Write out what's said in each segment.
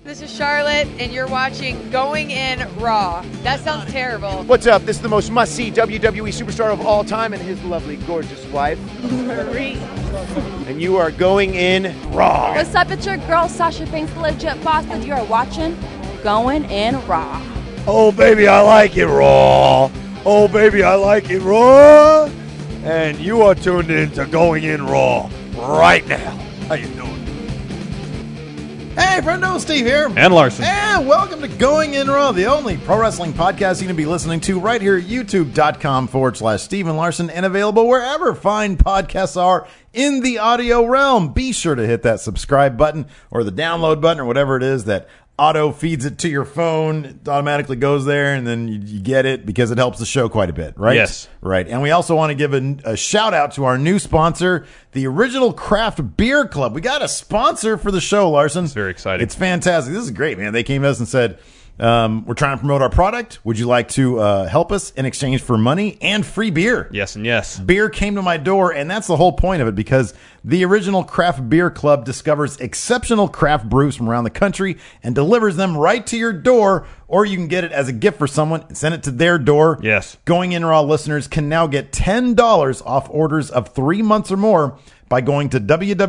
This is Charlotte, and you're watching Going In Raw. That sounds terrible. What's up? This is the most must-see WWE superstar of all time and his lovely, gorgeous wife, Marie. and you are going in Raw. What's up? It's your girl, Sasha Banks, the legit boss, and you are watching Going In Raw. Oh, baby, I like it raw. Oh, baby, I like it raw. And you are tuned in to Going In Raw right now. How you doing? Hey, friendo, Steve here. And Larson. And welcome to Going In Raw, the only pro wrestling podcast you're going to be listening to right here at youtube.com/Steven Larson and available wherever fine podcasts are in the audio realm. Be sure to hit that subscribe button or the download button or whatever it is that auto feeds it to your phone. It automatically goes there, and then you get it because it helps the show quite a bit, right? Yes. Right. And we also want to give a shout out to our new sponsor, the Original Craft Beer Club. We got a sponsor for the show, Larson. It's very exciting. It's fantastic. This is great, man. They came to us and said, we're trying to promote our product. Would you like to help us in exchange for money and free beer? Yes and yes. Beer came to my door, and that's the whole point of it, because the Original Craft Beer Club discovers exceptional craft brews from around the country and delivers them right to your door, or you can get it as a gift for someone and send it to their door. Yes. Going In Raw listeners can now get $10 off orders of 3 months or more by going to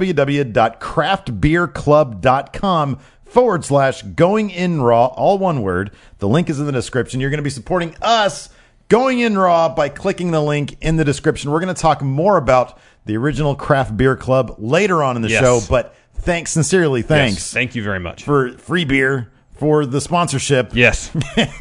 www.craftbeerclub.com/Going In Raw, all one word. The link is in the description. You're going to be supporting us, Going In Raw, by clicking the link in the description. We're going to talk more about the Original Craft Beer Club later on in the show, but thanks, sincerely, thanks. Yes, thank you very much. For free beer, for the sponsorship. Yes.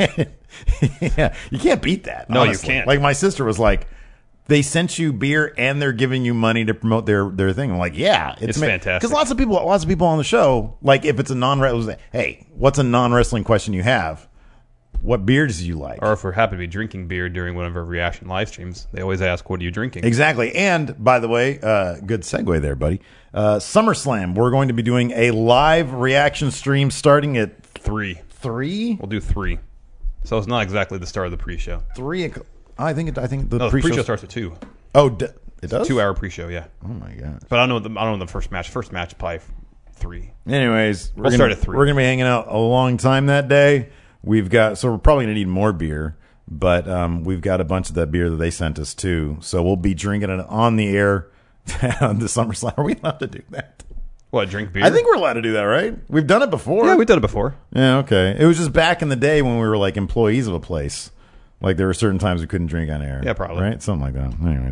Yeah, you can't beat that. No, honestly. you can't. Like, my sister was like, they sent you beer and they're giving you money to promote their thing. I'm like, yeah, It's fantastic. Because lots of people on the show, like, if it's a non-wrestling, hey, what's a non-wrestling question you have? What beers do you like? Or if we're happy to be drinking beer during one of our reaction live streams, they always ask, what are you drinking? Exactly. And, by the way, good segue there, buddy. SummerSlam, we're going to be doing a live reaction stream starting at 3. 3? We'll do 3. So it's not exactly the start of the pre-show. 3. I think the No, the pre-show pre-show starts at 2. Oh, it does? 2-hour pre-show, yeah. Oh my god! But I don't know the first match. First match probably 3. Anyways, We'll start at 3. We're gonna be hanging out a long time that day. We're probably gonna need more beer, but we've got a bunch of that beer that they sent us too. So we'll be drinking it on the air on the SummerSlam. Are we allowed to do that? What, drink beer? I think we're allowed to do that, right? We've done it before. Yeah, we've done it before. Yeah, okay. It was just back in the day when we were like employees of a place. Like, there were certain times we couldn't drink on air. Yeah, probably. Right? Something like that. Anyways.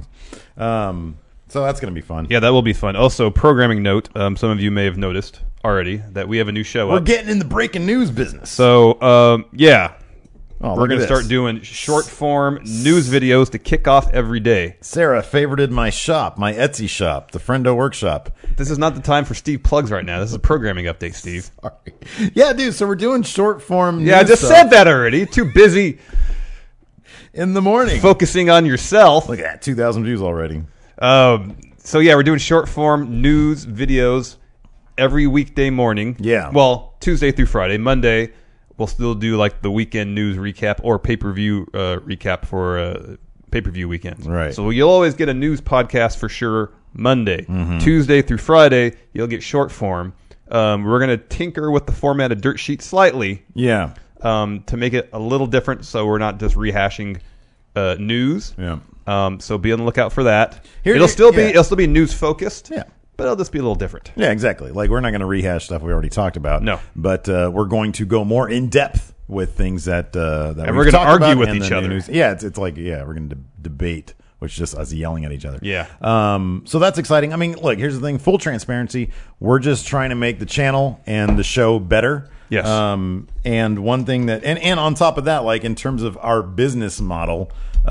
So that's going to be fun. Yeah, that will be fun. Also, programming note, some of you may have noticed already that we have a new show We're up. getting in the breaking news business. So, yeah. Oh, We're going to start doing short-form news videos to kick off every day. Sarah favorited my shop, my Etsy shop, the Friendo Workshop. This is not the time for Steve plugs right now. This is a programming update, Steve. Sorry. Yeah, dude, so we're doing short-form news Yeah, I just stuff said that already. Too busy in the morning. focusing on yourself. Look at that, 2,000 views already. So, yeah, we're doing short-form news videos every weekday morning. Yeah. Well, Tuesday through Friday. Monday, we'll still do, like, the weekend news recap or pay-per-view recap for pay-per-view weekend. Right. So you'll always get a news podcast for sure Monday. Mm-hmm. Tuesday through Friday, you'll get short-form. We're going to tinker with the format of Dirt Sheet slightly. Yeah. To make it a little different, so we're not just rehashing news. Yeah. So be on the lookout for that. Here- it'll still yeah. be news focused. Yeah. But it'll just be a little different. Yeah, exactly. Like, we're not going to rehash stuff we already talked about. No. But we're going to go more in depth with things that And we've we're gonna talked argue about with and each the other. news. Yeah, it's like, yeah, we're going to debate, which is just us yelling at each other. Yeah. So that's exciting. I mean, look, here's the thing. Full transparency. We're just trying to make the channel and the show better. Yes. And one thing that, and on top of that, like, in terms of our business model,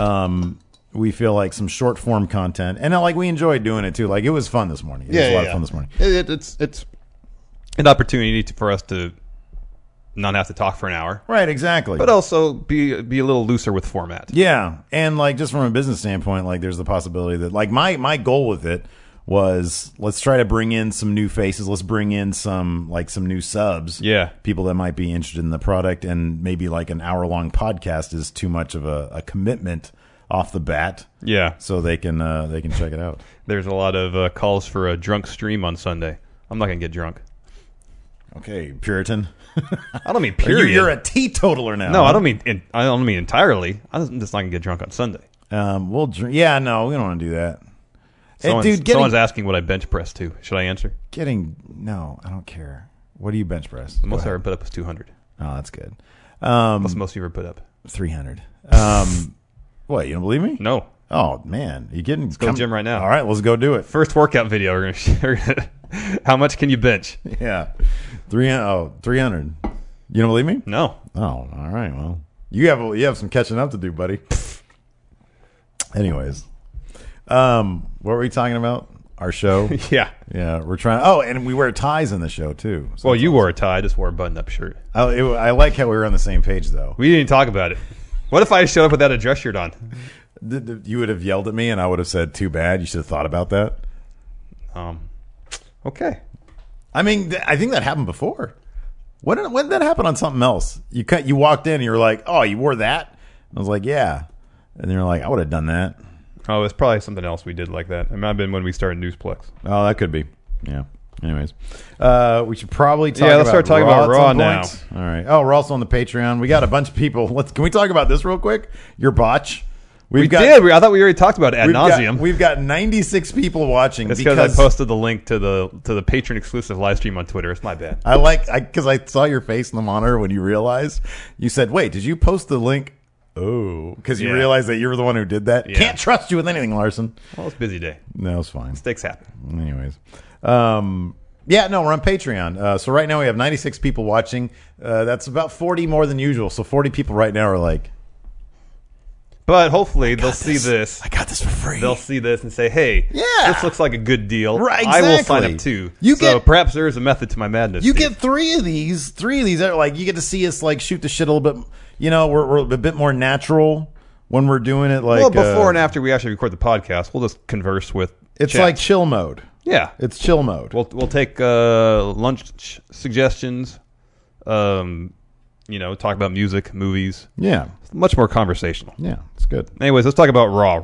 we feel like some short form content, and like, we enjoyed doing it too. Like, it was fun this morning. It was a lot of fun this morning. It's an opportunity for us to not have to talk for an hour, Right, exactly. but also be a little looser with format. Yeah, and like, just from a business standpoint, like, there's the possibility that, like, my goal with it was, let's try to bring in some new faces. Let's bring in some new subs. Yeah. People that might be interested in the product, and maybe like an hour-long podcast is too much of a commitment off the bat. Yeah. So they can check it out. There's a lot of calls for a drunk stream on Sunday. I'm not going to get drunk. Okay, Puritan. I don't mean period. You're a teetotaler now. No, I don't mean entirely. I'm just not gonna get drunk on Sunday. We'll drink. Yeah, no, we don't want to do that. Someone's asking what I bench press to. Should I answer? No, I don't care. What do you bench press? The most I ever put up was 200. Oh, that's good. What's the most you ever put up? 300. What? You don't believe me? No. Oh man, you getting? Let's go to the gym right now. All right, let's go do it. First workout video. We're gonna how much can you bench? Yeah, 300. You don't believe me? No. Oh, all right. Well, you have some catching up to do, buddy. Anyways, what were we talking about? Our show? Yeah. We're trying. Oh, and we wear ties in the show too. So well, you wore a tie. I just wore a button-up shirt. I like how we were on the same page, though. We didn't talk about it. What if I showed up without a dress shirt on? You would have yelled at me, and I would have said, "Too bad." You should have thought about that. Okay. I mean, I think that happened before. When did that happen on something else? You walked in, and you were like, "Oh, you wore that?" I was like, "Yeah," and you're like, "I would have done that." Oh, it's probably something else we did like that. It might have been when we started Newsplex. Oh, that could be. Yeah. Anyways, we should probably talk. Let's start talking about Raw now. All right. Oh, we're also on the Patreon. We got a bunch of people. Can we talk about this real quick? Your botch. We did. I thought we already talked about it ad nauseum. We've got 96 people watching. It's because I posted the link to the patron exclusive live stream on Twitter. It's my bad. Because I saw your face in the monitor when you realized. You said, "Wait, did you post the link?" Oh, because you realized that you were the one who did that. Yeah. Can't trust you with anything, Larson. Well, it's a busy day. No, it's fine. Mistakes happen. Anyways, we're on Patreon. So right now we have 96 people watching. That's about 40 more than usual. So 40 people right now are like. But hopefully they'll see this. I got this for free. They'll see this and say, "Hey, this looks like a good deal. Right, exactly. I will sign up too." Perhaps there is a method to my madness. You get three of these. Like you get to see us like shoot the shit a little bit. You know, we're a bit more natural when we're doing it. Like before and after we actually record the podcast, we'll just converse with. It's chat. like chill mode. Yeah, it's chill mode. We'll take lunch suggestions. Talk about music, movies. Yeah, it's much more conversational. Yeah, it's good. Anyways, let's talk about Raw.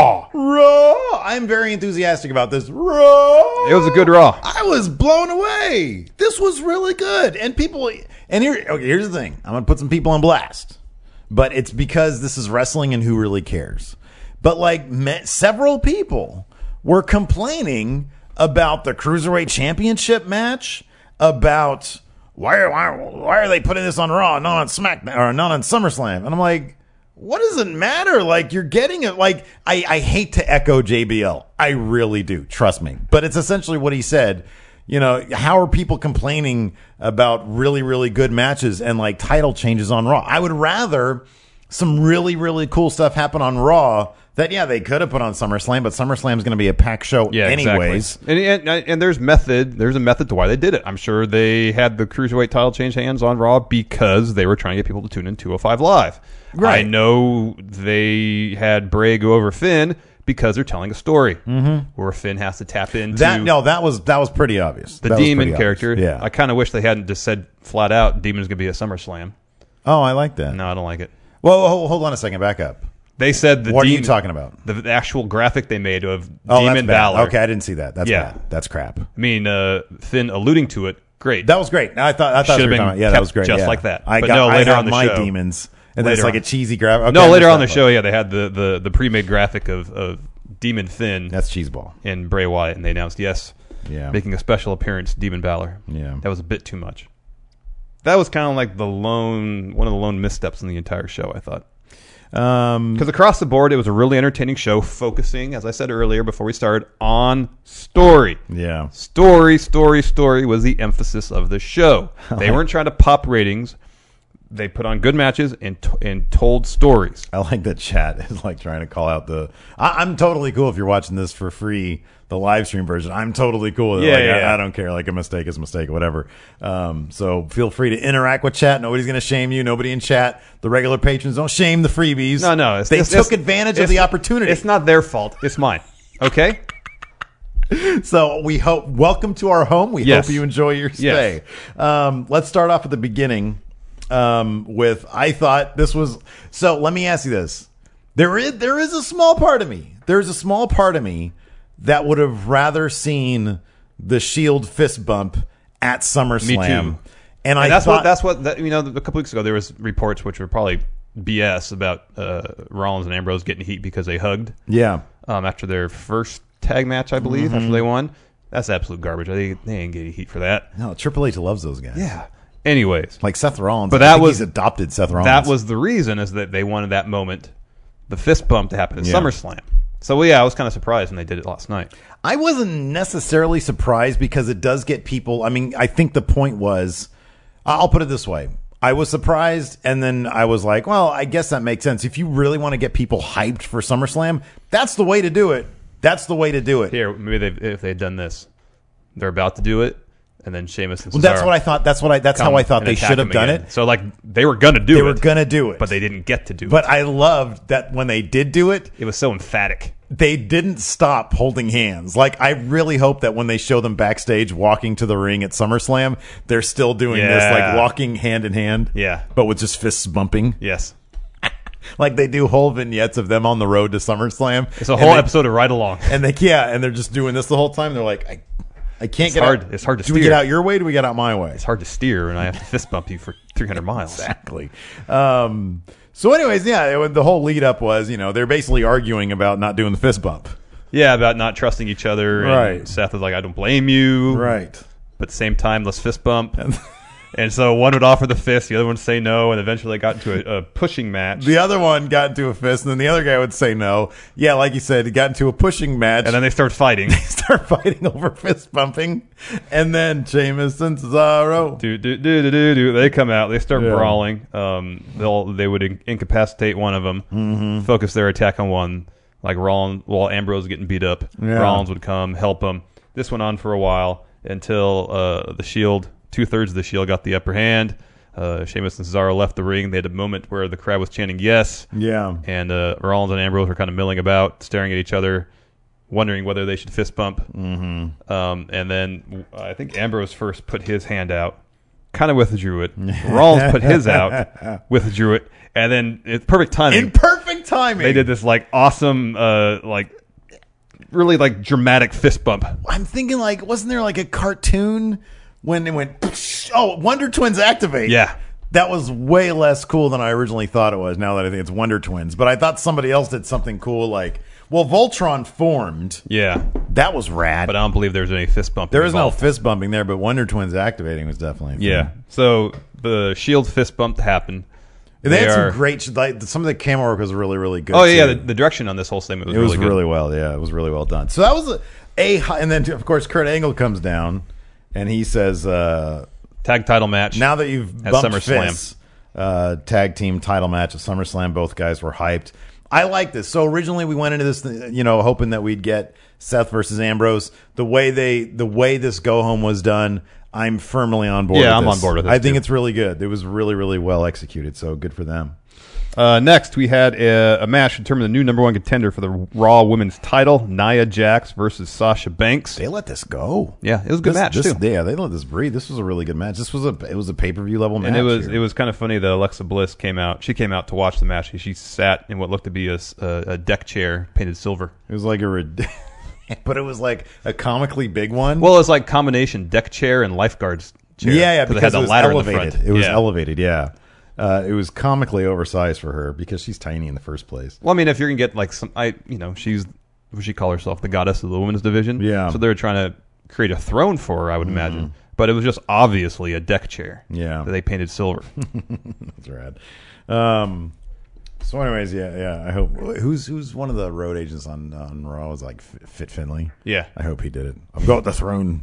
Raw. I'm very enthusiastic about this. Raw. It was a good Raw. I was blown away. This was really good, and people. And here's the thing. I'm going to put some people on blast. But it's because this is wrestling and who really cares. But several people were complaining about the Cruiserweight Championship match, about why are they putting this on Raw, not on SmackDown, or not on SummerSlam? And I'm like, what does it matter? Like, you're getting it. Like, I hate to echo JBL. I really do. Trust me. But it's essentially what he said. You know, how are people complaining about really, really good matches and like title changes on Raw? I would rather some really, really cool stuff happen on Raw that, they could have put on SummerSlam, but SummerSlam is going to be a packed show anyways. Exactly. And there's a method to why they did it. I'm sure they had the Cruiserweight title change hands on Raw because they were trying to get people to tune in 205 Live. Right. I know they had Bray go over Finn because they're telling a story where Finn has to tap into that was pretty obvious. The Demon character. Yeah, I kind of wish they hadn't just said flat out Demon's gonna be a SummerSlam. Oh, I like that. No, I don't like it. Well, hold on a second. Back up. They said What are you talking about? The actual graphic they made of Demon Balor. Okay, I didn't see that. That's bad. That's crap. I mean, Finn alluding to it. Great. That was great. I thought should have been that was great. Just like that. Later on the show, demons. And that's like a cheesy graphic. Okay, later on the show, they had the pre-made graphic of Demon Finn. That's cheeseball. And Bray Wyatt, and they announced making a special appearance, Demon Balor. Yeah, that was a bit too much. That was kind of like one of the lone missteps in the entire show, I thought. Because across the board, it was a really entertaining show, focusing, as I said earlier before we started, on story. Yeah, story was the emphasis of the show. They weren't trying to pop ratings. They put on good matches and told stories. I like that chat is like trying to call out the. I'm totally cool if you're watching this for free, the live stream version. I'm totally cool with it. I don't care. Like a mistake is a mistake, whatever. So feel free to interact with chat. Nobody's going to shame you. Nobody in chat. The regular patrons don't shame the freebies. No. They took advantage of the opportunity. It's not their fault. It's mine. Okay. So we hope. Welcome to our home. We hope you enjoy your stay. Yes. Let's start off at the beginning. I thought this was so. Let me ask you this: there is a small part of me. There's a small part of me that would have rather seen the Shield fist bump at SummerSlam. Me too. And that's thought, a couple weeks ago there was reports which were probably BS about Rollins and Ambrose getting heat because they hugged. Yeah. After their first tag match, I believe, after they won. That's absolute garbage. They ain't getting heat for that. No, Triple H loves those guys. Yeah. Anyways, like Seth Rollins, but he's adopted Seth Rollins. That was the reason, is that they wanted that moment, the fist bump, to happen at SummerSlam. So I was kind of surprised when they did it last night. I wasn't necessarily surprised because it does get people. I mean, I think the point was, I'll put it this way. I was surprised, and then I was like, well, I guess that makes sense. If you really want to get people hyped for SummerSlam, that's the way to do it. That's the way to do it. Here, maybe if they had done this, they're about to do it, and then Sheamus and Cesaro. Well, that's what I thought. That's how I thought they should have done it. So, like, they were gonna do it. They were gonna do it, but they didn't get to do it. But I loved that when they did do it, it was so emphatic. They didn't stop holding hands. Like, I really hope that when they show them backstage walking to the ring at SummerSlam, they're still doing this, like walking hand in hand. Yeah, but with just fists bumping. Yes. Like they do whole vignettes of them on the road to SummerSlam. It's a whole episode of Ride Along. And they're just doing this the whole time. They're like, I can't get out. It's hard to steer. Do we get out your way or do we get out my way? It's hard to steer and I have to fist bump you for 300 miles. Exactly. So anyways, the whole lead up was, they're basically arguing about not doing the fist bump. Yeah, about not trusting each other. Right. And Seth is like, I don't blame you. Right. But at the same time, let's fist bump. And so one would offer the fist, the other one would say no, and eventually they got into a pushing match. The other one got into a fist, and then the other guy would say no. Yeah, like you said, he got into a pushing match. And then they start fighting. They start fighting over fist bumping. And then Sheamus and Cesaro. They come out. They start brawling. They would incapacitate one of them, focus their attack on one. Like Rollins, while Ambrose was getting beat up, Rollins would come, help him. This went on for a while until the Shield... 2/3 of the Shield got the upper hand. Sheamus and Cesaro left the ring. They had a moment where the crowd was chanting yes. Yeah. And Rollins and Ambrose were kind of milling about, staring at each other, wondering whether they should fist bump. Mm-hmm. And then I think Ambrose first put his hand out, kind of withdrew it. Rollins put his out, withdrew it. And then it's perfect timing. In perfect timing. They did this awesome, really dramatic fist bump. I'm thinking wasn't there a cartoon when they went, Wonder Twins activate. Yeah. That was way less cool than I originally thought it was, now that I think it's Wonder Twins. But I thought somebody else did something cool Voltron formed. Yeah. That was rad. But I don't believe there's any fist bumping. There is no fist bumping there, but Wonder Twins activating was definitely fun. So the Shield fist bump happened. They had some great, some of the camera work was really, really good. Oh, yeah. The direction on this whole segment was really good. It was really well, yeah. It was really well done. So that was and then, of course, Kurt Angle comes down. And he says, tag title match. Now that you've bumped fists, tag team title match at SummerSlam, both guys were hyped. I like this. So originally we went into this, hoping that we'd get Seth versus Ambrose. The way this go home was done, I'm firmly on board. Yeah, with I'm on board with it. I think it's really good. It was really, really well executed. So good for them. Next, we had a match to determine the new number one contender for the Raw Women's title, Nia Jax versus Sasha Banks. They let this go. Yeah, it was a good match, too. Yeah, they let this breathe. This was a really good match. It was a pay-per-view level match. And it was kind of funny that Alexa Bliss came out. She came out to watch the match. She sat in what looked to be a deck chair painted silver. It was but it was a comically big one. Well, it was combination deck chair and lifeguard's chair. Yeah, because it had the ladder in the front. It was elevated, yeah. It was comically oversized for her because she's tiny in the first place. Well, I mean, if you're gonna get she's what she call herself, the goddess of the women's division. Yeah. So they're trying to create a throne for her, I would imagine. But it was just obviously a deck chair. Yeah. That they painted silver. That's rad. So, anyways, yeah. I hope who's one of the road agents on Raw was Fit Finlay. Yeah. I hope he did it. I've got the throne.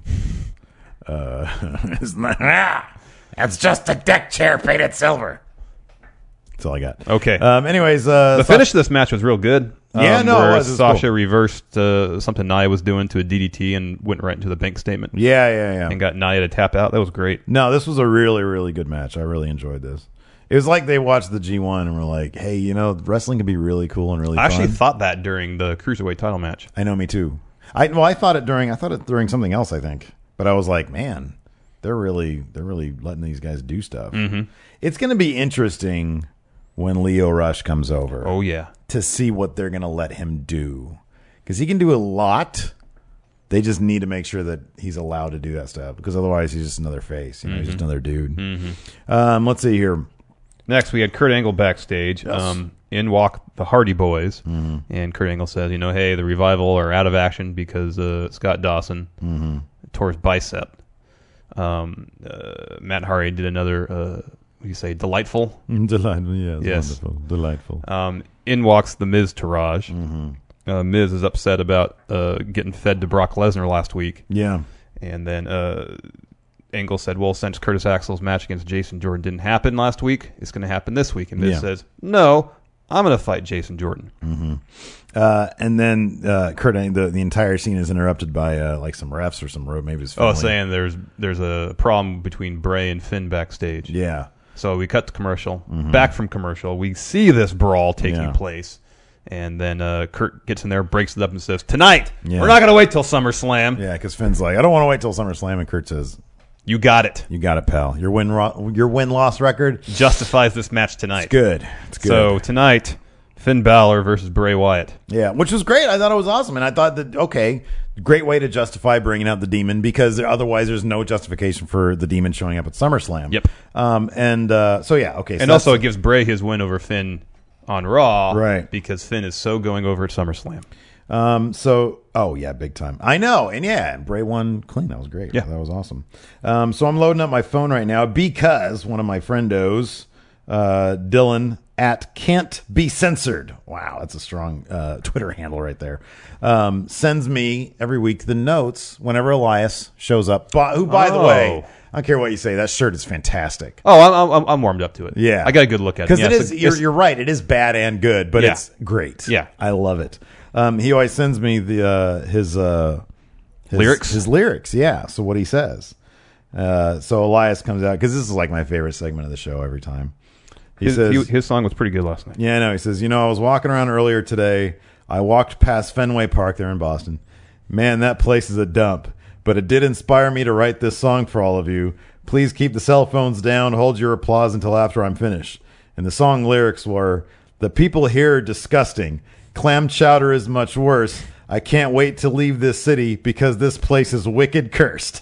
That's just a deck chair painted silver. That's all I got. Okay. Anyways, the finish of this match was real good. Yeah, where Sasha reversed something Nia was doing to a DDT and went right into the bank statement. Yeah. And got Nia to tap out. That was great. No, this was a really, really good match. I really enjoyed this. It was like they watched the G1 and were like, hey, wrestling can be really cool and really fun. I actually thought that during the Cruiserweight title match. I know, me too. I thought it during something else, I think. But I was like, man, they're really letting these guys do stuff. Mm-hmm. It's going to be interesting when Leo Rush comes over. Oh, yeah. To see what they're going to let him do. Because he can do a lot, They just need to make sure that he's allowed to do that stuff, because otherwise he's just another face. He's just another dude. Let's see here. Next, we had Kurt Angle backstage. Yes. In walk the Hardy Boys, and Kurt Angle says, hey, the Revival are out of action because Scott Dawson tore his bicep. Matt Hardy did another, what do you say, delightful? Delightful, yeah. Yes. Wonderful. Delightful. In walks the Miz to Raj. Miz is upset about getting fed to Brock Lesnar last week. Yeah. And then Angle said, well, since Curtis Axel's match against Jason Jordan didn't happen last week, it's going to happen this week. And Miz says, no, I'm going to fight Jason Jordan. And then Kurt Angle, the entire scene is interrupted by like some refs or some road, maybe his family. Saying there's a problem between Bray and Finn backstage. Yeah. So we cut to commercial. Back from commercial, we see this brawl taking place. And then Kurt gets in there, breaks it up, and says, tonight, we're not going to wait till SummerSlam. Yeah, because Finn's like, I don't want to wait till SummerSlam. And Kurt says, you got it. You got it, pal. Your win-loss record justifies this match tonight. It's good. It's good. So tonight, Finn Balor versus Bray Wyatt. Yeah, which was great. I thought it was awesome. And I thought that, okay, great way to justify bringing out the Demon, because otherwise there's no justification for the Demon showing up at SummerSlam. Yep. So, yeah, okay. And also it gives Bray his win over Finn on Raw. Right. Because Finn is so going over at SummerSlam. Big time. I know. And Bray won clean. That was great. Yeah. That was awesome. So I'm loading up my phone right now because one of my friendos, Dylan at Can't Be Censored. Wow, that's a strong Twitter handle right there. Sends me every week the notes whenever Elias shows up. Who, by the way, I don't care what you say, that shirt is fantastic. Oh, I'm warmed up to it. Yeah, I got a good look at it. Because it is. You're right. It is bad and good, but it's great. Yeah, I love it. He always sends me his lyrics. His lyrics. Yeah. So what he says. So Elias comes out, because this is like my favorite segment of the show every time. He says his song was pretty good last night. Yeah, I know. He says, I was walking around earlier today. I walked past Fenway Park there in Boston. Man, that place is a dump. But it did inspire me to write this song for all of you. Please keep the cell phones down. Hold your applause until after I'm finished. And the song lyrics were, the people here are disgusting. Clam chowder is much worse. I can't wait to leave this city because this place is wicked cursed.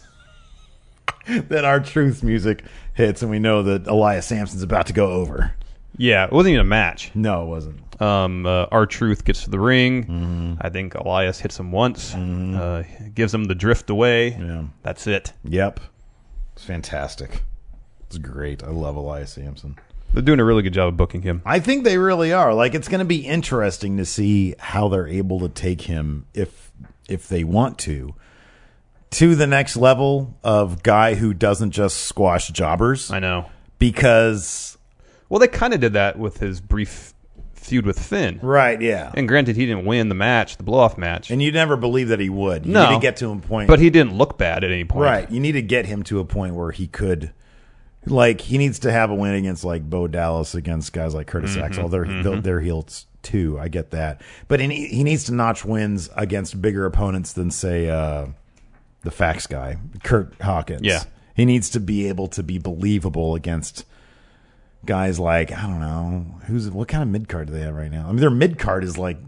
Then our Truth music hits, and we know that Elias Sampson's about to go over. Yeah, it wasn't even a match. No, it wasn't. Our Truth gets to the ring. I think Elias hits him once, gives him the drift away. Yeah. That's it. Yep. It's fantastic. It's great. I love Elias Sampson. They're doing a really good job of booking him. I think they really are. Like, it's going to be interesting to see how they're able to take him, if they want to the next level of guy who doesn't just squash jobbers. I know. Because... Well, they kind of did that with his brief feud with Finn. Right, yeah. And granted, he didn't win the match, the blow-off match. And you never believed that he would. You need to get to a point... But he didn't look bad at any point. Right. You need to get him to a point where he could... Like, he needs to have a win against, like, Bo Dallas, against guys like Curtis Axel. They're heels, too. I get that. But he needs to notch wins against bigger opponents than, say, the fax guy, Kurt Hawkins. Yeah. He needs to be able to be believable against guys like, I don't know, what kind of mid-card do they have right now? I mean, their mid-card is like,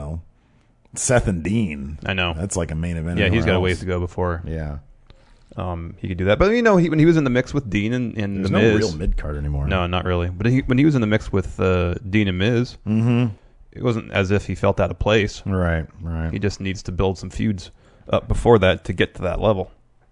Seth and Dean. I know. That's like a main event. Yeah, he's got a ways to go before. Yeah. He could do that. But, when he was in the mix with Dean and The Miz. There's no real mid-card anymore. No, not really. But when he was in the mix with Dean and Miz, it wasn't as if he felt out of place. Right. He just needs to build some feuds up before that to get to that level.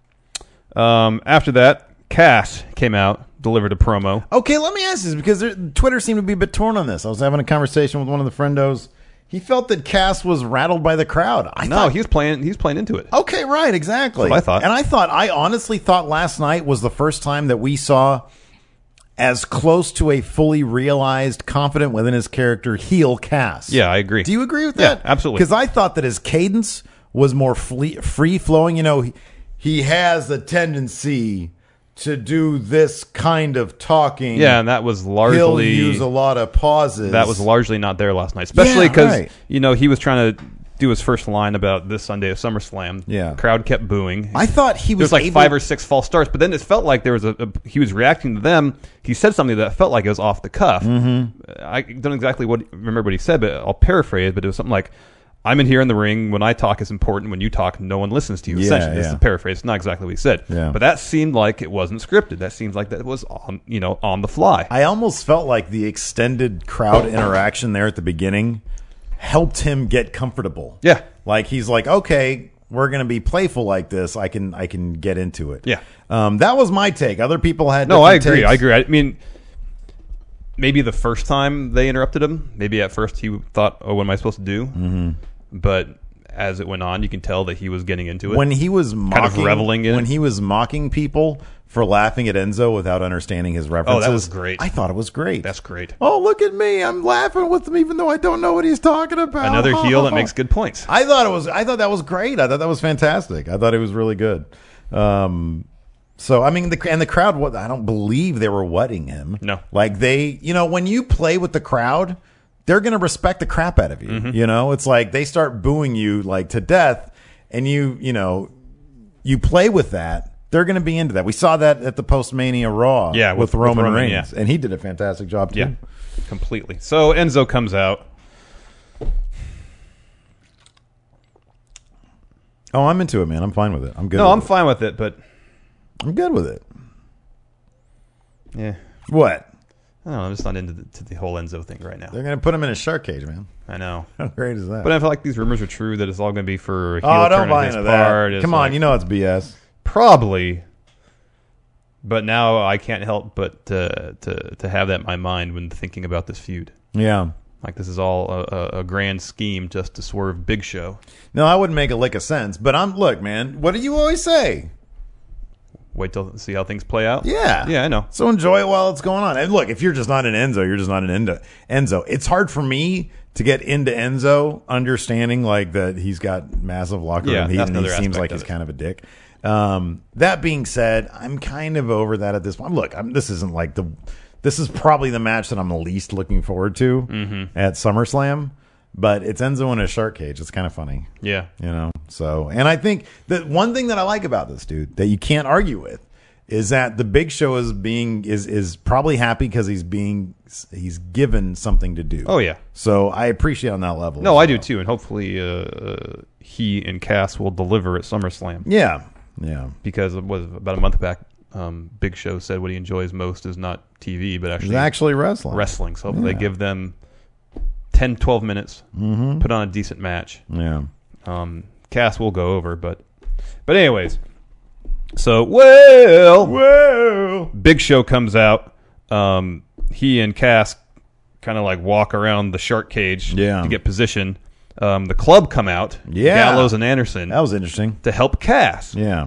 After that, Cass came out, delivered a promo. Okay, let me ask this, because Twitter seemed to be a bit torn on this. I was having a conversation with one of the friendos. He felt that Cass was rattled by the crowd. He's playing into it. Okay, right, exactly. That's what I thought. And I honestly thought last night was the first time that we saw as close to a fully realized, confident within his character heel Cass. Yeah, I agree. Do you agree with that? Yeah, absolutely. Because I thought that his cadence was more free-flowing. He has a tendency to do this kind of talking. Yeah, and that was largely... He'll use a lot of pauses. That was largely not there last night. Especially because, he was trying to do his first line about this Sunday of SummerSlam. Yeah. Crowd kept booing. I thought he was There was like 5 or 6 false starts, but then it felt like there was he was reacting to them. He said something that felt like it was off the cuff. I don't exactly remember what he said, but I'll paraphrase, but it was something like, I'm in here in the ring. When I talk, it's important. When you talk, no one listens to you. Yeah, Essentially, this is yeah. a paraphrase. It's not exactly what he said. Yeah. But that seemed like it wasn't scripted. That seems like that was on the fly. I almost felt like the extended crowd interaction there at the beginning helped him get comfortable. Yeah. Like he's like, okay, we're going to be playful like this. I can get into it. Yeah. That was my take. Other people had No, I different agree. takes. I agree. I mean, maybe the first time they interrupted him, maybe at first he thought, "Oh, what am I supposed to do?" Mm-hmm. But as it went on, you can tell that he was getting into it. When he was mocking, reveling in it. when he was mocking people for laughing at Enzo without understanding his references. was great. I thought it was great. That's great. Oh, look at me! I'm laughing with him, even though I don't know what he's talking about. Another heel that makes good points. I thought that was great. I thought that was fantastic. I thought it was really good. So I mean, the crowd. What I don't believe they were wetting him. No, like they, when you play with the crowd, they're going to respect the crap out of you. Mm-hmm. It's like they start booing you like to death, and you play with that. They're going to be into that. We saw that at the post-Mania Raw with Roman Reigns, and he did a fantastic job too. Yeah, completely. So Enzo comes out. Oh, I'm into it, man. I'm fine with it. I'm good. No, with I'm it. fine with it, but I'm good with it. yeah. What? I don't know. I'm just not into the whole Enzo thing right now. They're going to put him in a shark cage, man. I know. How great is that? But I feel like these rumors are true that it's all going to be for a heel Oh, turn don't on buy his into part. that. It's Come on, like, it's BS. Probably. But now I can't help but to have that in my mind when thinking about this feud. Yeah. Like this is all a grand scheme just to swerve Big Show. No, I wouldn't make a lick of sense. But look, man, what do you always say? Wait till see how things play out. Yeah. Yeah, I know. So enjoy it while it's going on. And look, if you're just not an Enzo, you're just not an Enzo. It's hard for me to get into Enzo, understanding like that he's got massive locker room heat that's and he another seems aspect like of he's it. kind of a dick. That being said, I'm kind of over that at this point. Look, this isn't like this is probably the match that I'm the least looking forward to at SummerSlam. But it's Enzo in a shark cage. It's kind of funny. Yeah. So, and I think that one thing that I like about this dude that you can't argue with is that the Big Show is probably happy because he's given something to do. Oh yeah. So I appreciate on that level. No, I do too, and hopefully he and Cass will deliver at SummerSlam. Yeah. Yeah. Because it was about a month back. Big Show said what he enjoys most is not TV, but It's actually wrestling. Wrestling. So hopefully they give them 10, 12 minutes, put on a decent match. Yeah. Cass will go over, but anyways. So, well, Big Show comes out. He and Cass kind of like walk around the shark cage to get position. The club come out, Gallows and Anderson. That was interesting. To help Cass. Yeah.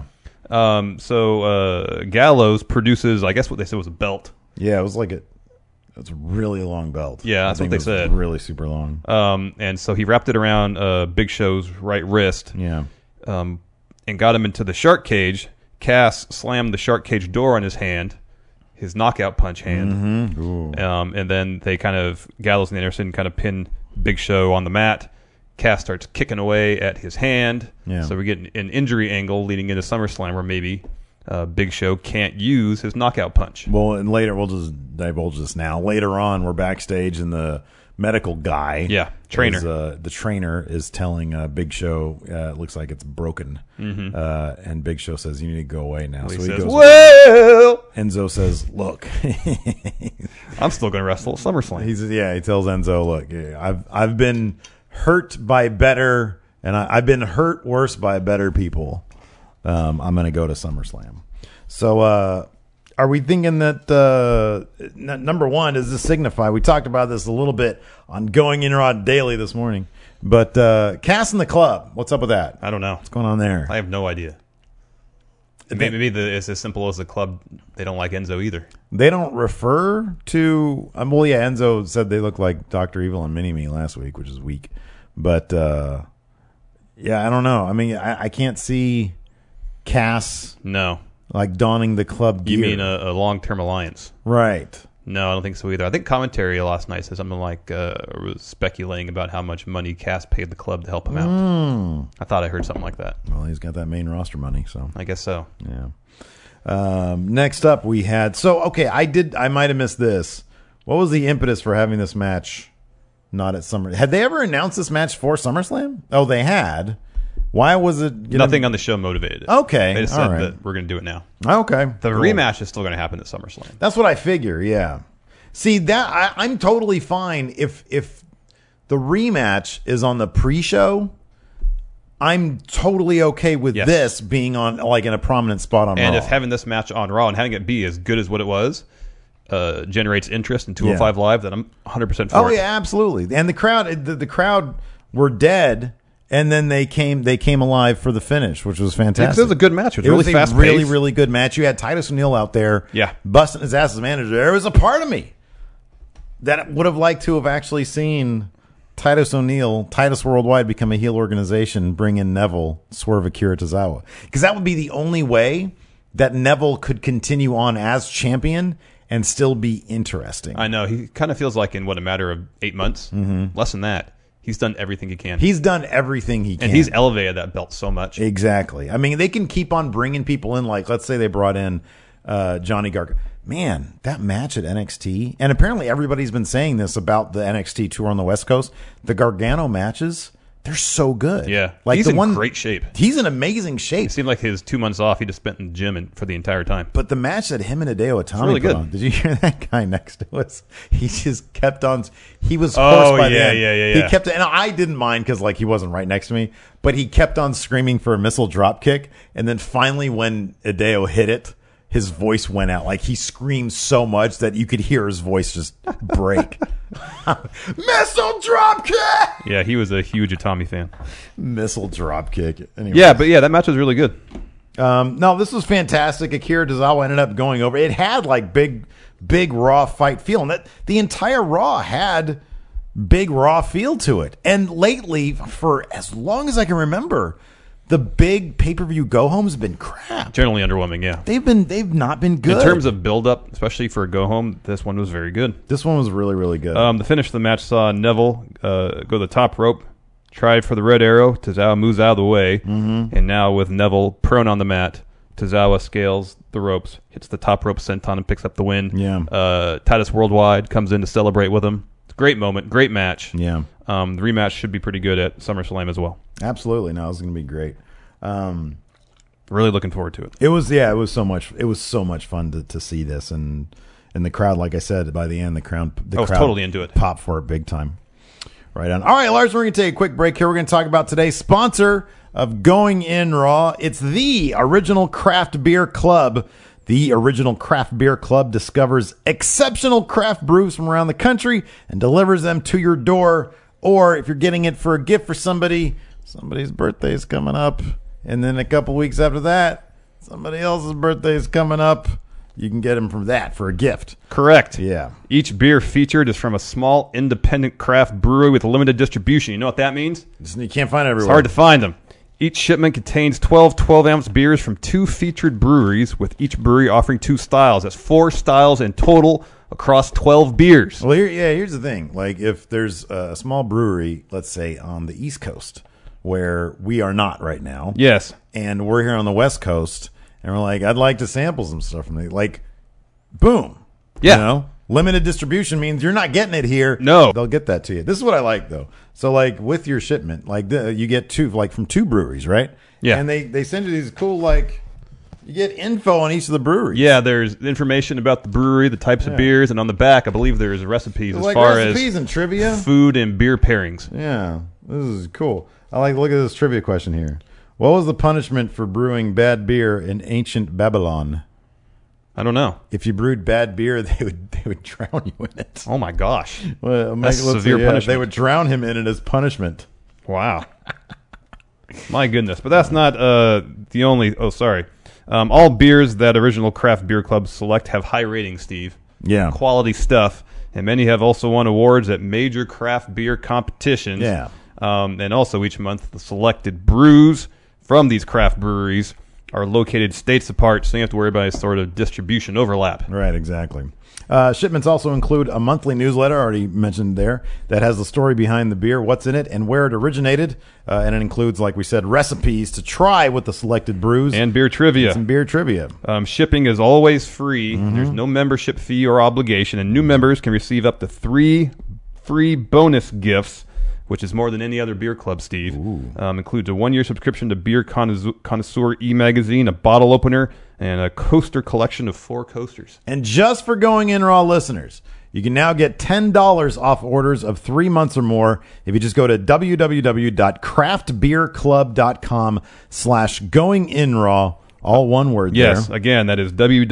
So Gallows produces, I guess what they said was a belt. Yeah, it was like it's a really long belt. Yeah, that's what they said. Really super long. And so he wrapped it around Big Show's right wrist. Yeah. And got him into the shark cage. Cass slammed the shark cage door on his hand, his knockout punch hand. Mm-hmm. And then they Gallows and Anderson kind of pin Big Show on the mat. Cass starts kicking away at his hand. Yeah. So we get an injury angle leading into SummerSlam where maybe Big Show can't use his knockout punch. Well, and later, we'll just divulge this now. Later on, we're backstage and the medical guy, trainer, the trainer is telling Big Show, it looks like it's broken. And Big Show says, you need to go away now. Well, so he he says, goes, well, Enzo says, look, I'm still going to wrestle at SummerSlam. He tells Enzo, look, I've been hurt by better, and I've been hurt worse by better people. I'm going to go to SummerSlam. So, are we thinking that, number one, does this signify, we talked about this a little bit on Going In Raw Daily this morning, but Cass and the club, what's up with that? I don't know. What's going on there? I have no idea. Maybe it's as simple as the club, they don't like Enzo either. They don't refer to, Enzo said they look like Dr. Evil and Mini-Me last week, which is weak. But, I don't know. I mean, I can't see Cass donning the club gear. You mean a long-term alliance? Right. No, I don't think so either. I think commentary last night said something like was speculating about how much money Cass paid the club to help him out. I thought I heard something like that. Well, he's got that main roster money, so I guess so. Yeah. Next up, we had I might have missed this. What was the impetus for having this match Not at Summer. Had they ever announced this match for SummerSlam? Oh, they had. Why was it? Nothing on the show motivated it. Okay. They just said that we're going to do it now. Okay. The rematch is still going to happen at SummerSlam. That's what I figure, yeah. See, that I'm totally fine if the rematch is on the pre-show. I'm totally okay with this being on like in a prominent spot on Raw. And if having this match on Raw and having it be as good as what it was generates interest in 205 Live, then I'm 100% for it. Oh yeah, absolutely. And the crowd were dead, and then they came alive for the finish, which was fantastic. It was a good match. It was really fast-paced. really, really good match. You had Titus O'Neil out there, busting his ass as manager. There was a part of me that would have liked to have actually seen Titus O'Neil, Titus Worldwide, become a heel organization, bring in Neville, swerve Akira Tozawa. Because that would be the only way that Neville could continue on as champion and still be interesting. I know. He kind of feels like in, a matter of 8 months, less than that, he's done everything he can. He's done everything he can. And he's elevated that belt so much. Exactly. I mean, they can keep on bringing people in, like, let's say they brought in Johnny Gargano. Man, that match at NXT, and apparently everybody's been saying this about the NXT tour on the West Coast, the Gargano matches, they're so good. Yeah. Like he's in great shape. He's in amazing shape. It seemed like his 2 months off, he just spent in the gym for the entire time. But the match that him and Hideo Itami really put good. on, did you hear that guy next to us? He just kept on. He was hoarse by the end. Yeah. He kept, and I didn't mind because like he wasn't right next to me, but he kept on screaming for a missile drop kick, and then finally when Hideo hit it, his voice went out. Like he screamed so much that you could hear his voice just break. Missile drop kick! Yeah, he was a huge Itami fan. Missile drop kick. Anyway. Yeah, but that match was really good. No, this was fantastic. Akira Tozawa ended up going over. It had like big Raw fight feel. And that the entire Raw had big Raw feel to it. And lately, for as long as I can remember, the big pay-per-view go-homes have been crap. Generally underwhelming, yeah. They've not been good. In terms of build-up, especially for a go-home, this one was very good. This one was really, really good. The finish of the match saw Neville go to the top rope, tried for the Red Arrow. Tozawa moves out of the way, and now with Neville prone on the mat, Tozawa scales the ropes, hits the top rope senton, and picks up the win. Yeah. Titus Worldwide comes in to celebrate with him. It's a great moment, great match. Yeah. The rematch should be pretty good at SummerSlam as well. Absolutely. No, it's going to be great. Really looking forward to it. It was so much fun to see this, and the crowd, like I said, by the end, the crowd was totally into it. Popped for it big time. Right on. All right, Lars, we're going to take a quick break here. We're going to talk about today's sponsor of Going In Raw. It's the Original Craft Beer Club. The Original Craft Beer Club discovers exceptional craft brews from around the country and delivers them to your door. Or if you're getting it for a gift for somebody's birthday is coming up, and then a couple weeks after that, somebody else's birthday is coming up, you can get them from that for a gift. Correct. Yeah. Each beer featured is from a small independent craft brewery with limited distribution. You know what that means? You can't find it everywhere. It's hard to find them. Each shipment contains 12 12-ounce beers from 2 featured breweries, with each brewery offering 2 styles. That's 4 styles in total across 12 beers. Well, here's the thing. Like, if there's a small brewery, let's say on the East Coast, where we are not right now. Yes. And we're here on the West Coast, and we're like, I'd like to sample some stuff from the, like, boom. Yeah. You know? Limited distribution means you're not getting it here. No. They'll get that to you. This is what I like, though. So, like, with your shipment, like, you get 2, like, from 2 breweries, right? Yeah. And they send you these cool, like, you get info on each of the breweries. Yeah, there's information about the brewery, the types of beers, and on the back, I believe there's recipes as like far recipes as and trivia, food and beer pairings. Yeah, this is cool. I like. Look at this trivia question here. What was the punishment for brewing bad beer in ancient Babylon? I don't know. If you brewed bad beer, they would drown you in it. Oh my gosh, Well, that's severe punishment. They would drown him in it as punishment. Wow. My goodness, but that's not the only. Oh, sorry. All beers that Original Craft Beer Club select have high ratings, Steve. Yeah. Quality stuff, and many have also won awards at major craft beer competitions. Yeah. And also each month, the selected brews from these craft breweries are located states apart, so you don't have to worry about any sort of distribution overlap. Right, exactly. Shipments also include a monthly newsletter, already mentioned there, that has the story behind the beer, what's in it, and where it originated. And it includes, like we said, recipes to try with the selected brews. And beer trivia. Some beer trivia. Shipping is always free. There's no membership fee or obligation, and new members can receive up to 3 free bonus gifts, which is more than any other beer club, Steve. Includes a 1-year subscription to Beer Connoisseur e-magazine, a bottle opener, and a coaster collection of 4 coasters. And just for Going In Raw listeners, you can now get $10 off orders of 3 months or more if you just go to www.craftbeerclub.com/goinginraw. All one word yes, there. Again, that is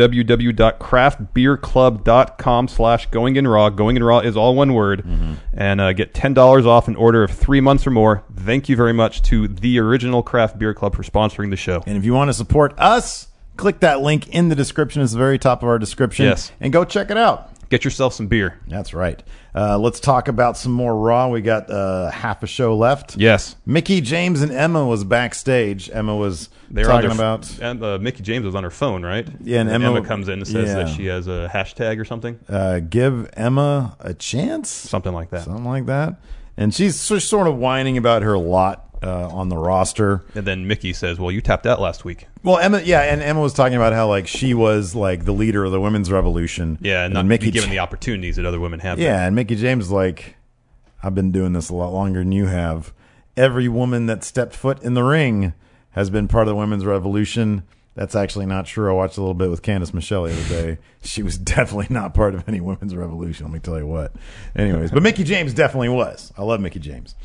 www.craftbeerclub.com/goinginraw. Going in Raw is all one word. And get $10 off an order of 3 months or more. Thank you very much to the original Craft Beer Club for sponsoring the show. And if you want to support us, click that link in the description. It's the very top of our description. Yes. And go check it out. Get yourself some beer. That's right. Let's talk about some more Raw. We got half a show left. Yes. Mickie James and Emma was backstage. Emma was talking about... And Mickie James was on her phone, right? Yeah, and Emma comes in and says that she has a hashtag or something. Give Emma a chance? Something like that. Something like that. And she's sort of whining about her lot on the roster. And then Mickie says, well, you tapped out last week. Well, Emma was talking about how she was the leader of the women's revolution. Yeah, and not be given the opportunities that other women have. Yeah, and Mickie James I've been doing this a lot longer than you have. Every woman that stepped foot in the ring has been part of the women's revolution. That's actually not true. I watched a little bit with Candice Michelle the other day. She was definitely not part of any women's revolution, let me tell you what. Anyways, but Mickie James definitely was. I love Mickie James.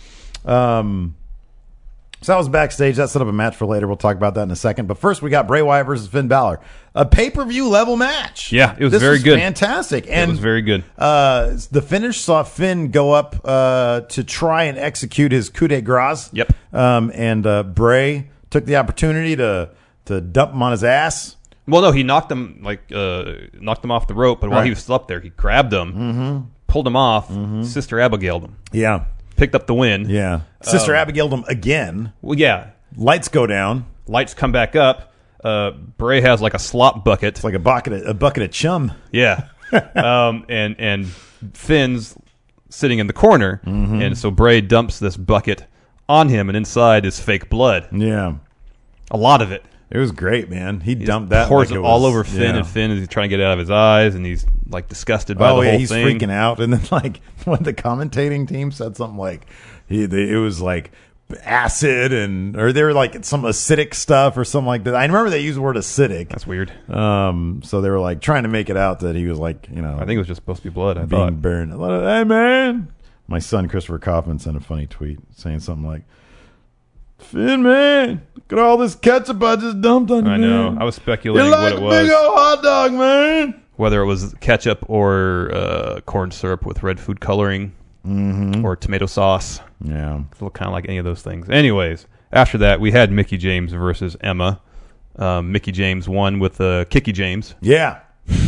So that was backstage. That set up a match for later. We'll talk about that in a second. But first, we got Bray Wyatt versus Finn Balor. A pay-per-view level match. Yeah, it was very good. Fantastic. And it was very good. The finish saw Finn go up to try and execute his coup de grace. Yep. And Bray took the opportunity to dump him on his ass. Well, no, he knocked him knocked him off the rope, but while he was still up there, he grabbed him, pulled him off, Sister Abigail'd him. Yeah. Picked up the win. Yeah. Sister Abigail'd him again. Well, yeah. Lights go down. Lights come back up. Bray has a slop bucket. It's like a bucket of chum. Yeah. And Finn's sitting in the corner, and so Bray dumps this bucket on him, and inside is fake blood. Yeah. A lot of it. It was great, man. He dumped that. Pours it all over Finn, and Finn is trying to get it out of his eyes, and he's disgusted by the whole thing. He's freaking out. And then when the commentating team said something it was acid or they were some acidic stuff or something like that. I remember they used the word acidic. That's weird. So they were trying to make it out that he was I think it was just supposed to be blood. being burned. Hey man, my son Christopher Kaufman sent a funny tweet saying something like, Finn, man, look at all this ketchup I just dumped on you. I know. I was speculating what it was. Big old hot dog, man. Whether it was ketchup or corn syrup with red food coloring or tomato sauce. Yeah. It looked kind of like any of those things. Anyways, after that, we had Mickie James versus Emma. Mickie James won with Kickie James. Yeah.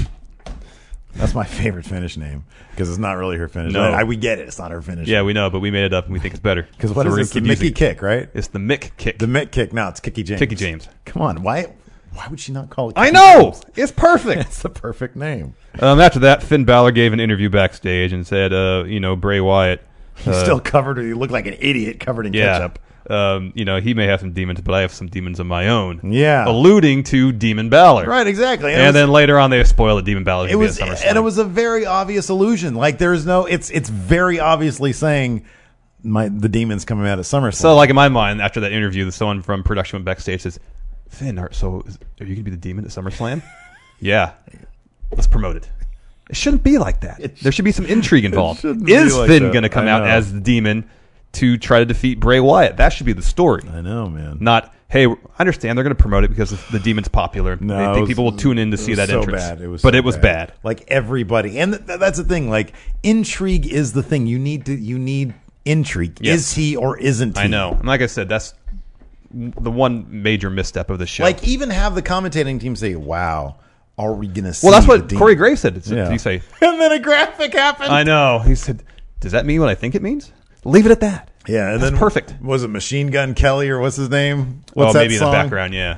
That's my favorite finish name because it's not really her finish. No. We get it. It's not her finish. Yeah, we know, but we made it up and we think it's better. Because what is it? It's the Mickey kick, right? It's the Mick kick. The Mick kick. No, it's Kickie James. Kickie James. Come on. Why would she not call it Kickie James? know! It's perfect. It's the perfect name. After that, Finn Balor gave an interview backstage and said, Bray Wyatt. He's still covered. He looked like an idiot covered in ketchup. He may have some demons, but I have some demons of my own. Yeah. Alluding to Demon Balor. Right, exactly. And then later on, they spoil that Demon Balor. It was a very obvious illusion. There's no, it's very obviously saying the demon's coming out at SummerSlam. So, in my mind, after that interview, someone from production went backstage and says, Finn, are you going to be the demon at SummerSlam? Yeah. Let's promote it. It shouldn't be like that. There should be some intrigue involved. Is Finn going to come out as the demon to try to defeat Bray Wyatt? That should be the story. I know, man. Not, hey, I understand they're going to promote it because the demon's popular. No, they think people will tune in to see that entrance. Bad. It was but it was bad. Everybody, and that's the thing. Intrigue is the thing. You need intrigue. Yes. Is he or isn't he? I know. And like I said, that's the one major misstep of the show. Even have the commentating team say, "Wow, are we going to see?" Well, that's what Corey Graves said. Did he say? And then a graphic happened. I know. He said, "Does that mean what I think it means?" Leave it at that. Yeah, and that's then perfect. Was it Machine Gun Kelly or what's his name? What's that maybe song? In the background, yeah.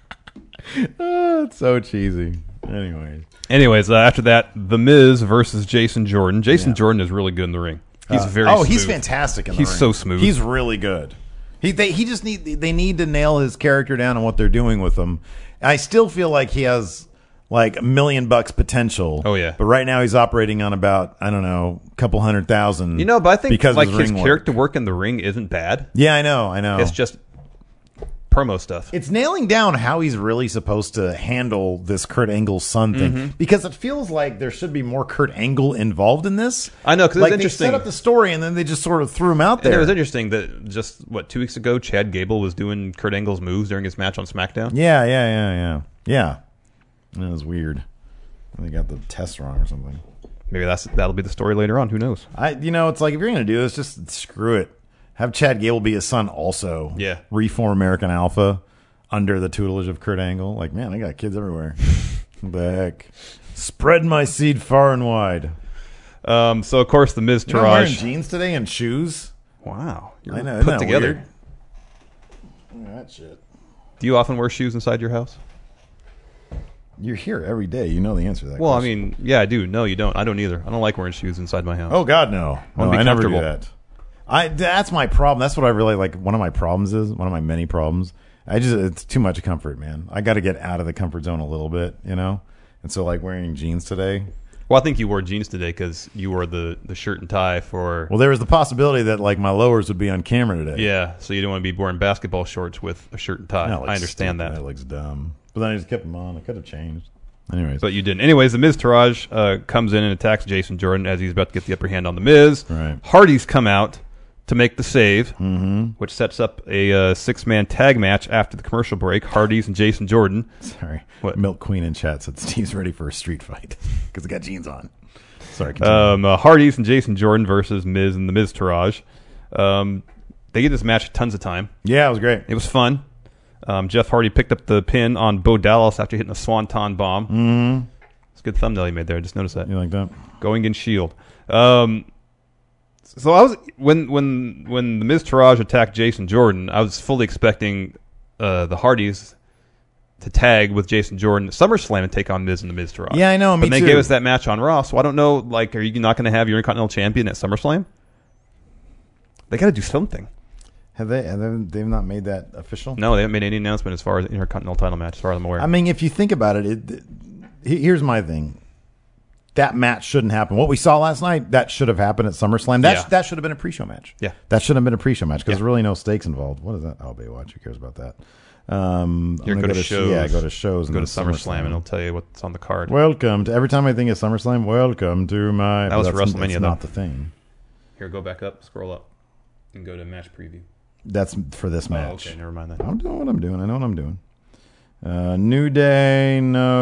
It's so cheesy. Anyways, after that, The Miz versus Jason Jordan. Jason Jordan is really good in the ring. He's very smooth. He's fantastic in the ring. He's so smooth. He's really good. They need to nail his character down and what they're doing with him. I still feel like he has like $1 million potential. Oh, yeah. But right now he's operating on about, I don't know, a couple 100,000. You know, but I think because like of his ring character work in the ring isn't bad. Yeah, I know. It's just promo stuff. It's nailing down how he's really supposed to handle this Kurt Angle son thing, because it feels like there should be more Kurt Angle involved in this. I know, because like it's interesting. They set up the story and then they just sort of threw him out there. And it was interesting that just 2 weeks ago, Chad Gable was doing Kurt Angle's moves during his match on SmackDown. Yeah. That was weird. They got the test wrong or something. Maybe that'll be the story later on. Who knows? It's like if you're gonna do this, just screw it. Have Chad Gable be his son also. Yeah. Reform American Alpha under the tutelage of Kurt Angle. Like, man, I got kids everywhere. What the heck? Spread my seed far and wide. So, of course, the Miz You're wearing Taraj. jeans today and shoes? Wow. You're I know. put Isn't that together. weird? Look at that shit. Do you often wear shoes inside your house? You're here every day. You know the answer to that Well, question. I mean, yeah, I do. No, you don't. I don't either. I don't like wearing shoes inside my house. Oh, God, no. wanna be I never do comfortable. that. That's my problem. That's what I really like. One of my problems is, one of my many problems, it's too much comfort, man. I got to get out of the comfort zone a little bit, you know? And so, like, wearing jeans today. Well, I think you wore jeans today because you wore the shirt and tie for... Well, there was the possibility that, like, my lowers would be on camera today. Yeah, so you don't want to be wearing basketball shorts with a shirt and tie. That looks I understand stupid. that. That looks dumb. But then I just kept them on. I could have changed. Anyways. But you didn't. Anyways, the Miz Taraj comes in and attacks Jason Jordan as he's about to get the upper hand on the Miz. Right. Hardys come out to make the save, which sets up a six-man tag match after the commercial break. Hardys and Jason Jordan. Sorry. What? Milk Queen in chat said Steve's ready for a street fight because he got jeans on. Sorry. Continue. Hardys and Jason Jordan versus Miz and the Miz Taraj. They get this match tons of time. Yeah, it was great. It was fun. Jeff Hardy picked up the pin on Bo Dallas after hitting a Swanton bomb. Mm-hmm. It's a good thumbnail he made there. I just noticed that. You like that? Going in Shield. So I was when the Miz Taraj attacked Jason Jordan, I was fully expecting the Hardys to tag with Jason Jordan at SummerSlam and take on Miz and the Miz Taraj. Yeah, I know. Me but they too. gave us that match on Raw, so I don't know. Like, are you not going to have your Intercontinental Champion at SummerSlam? They got to do something. Have they? They've not made that official? No, they haven't made any announcement as far as the Intercontinental title match, as far as I'm aware. I mean, if you think about it, here's my thing. That match shouldn't happen. What we saw last night, that should have happened at SummerSlam. That should have been a pre-show match. Yeah. That should have been a pre-show match because there's really no stakes involved. What is that? Oh, Baywatch. Who cares about that? You're go to shows. Yeah, go to shows. Go to and SummerSlam, and it'll tell you what's on the card. Welcome to every time I think of SummerSlam. Welcome to my. That was that's, WrestleMania, That's though. not the thing. Here, go back up, scroll up, and go to match preview. That's for this match. Oh, okay, never mind that. I'm doing what I'm doing. I know what I'm doing. New Day.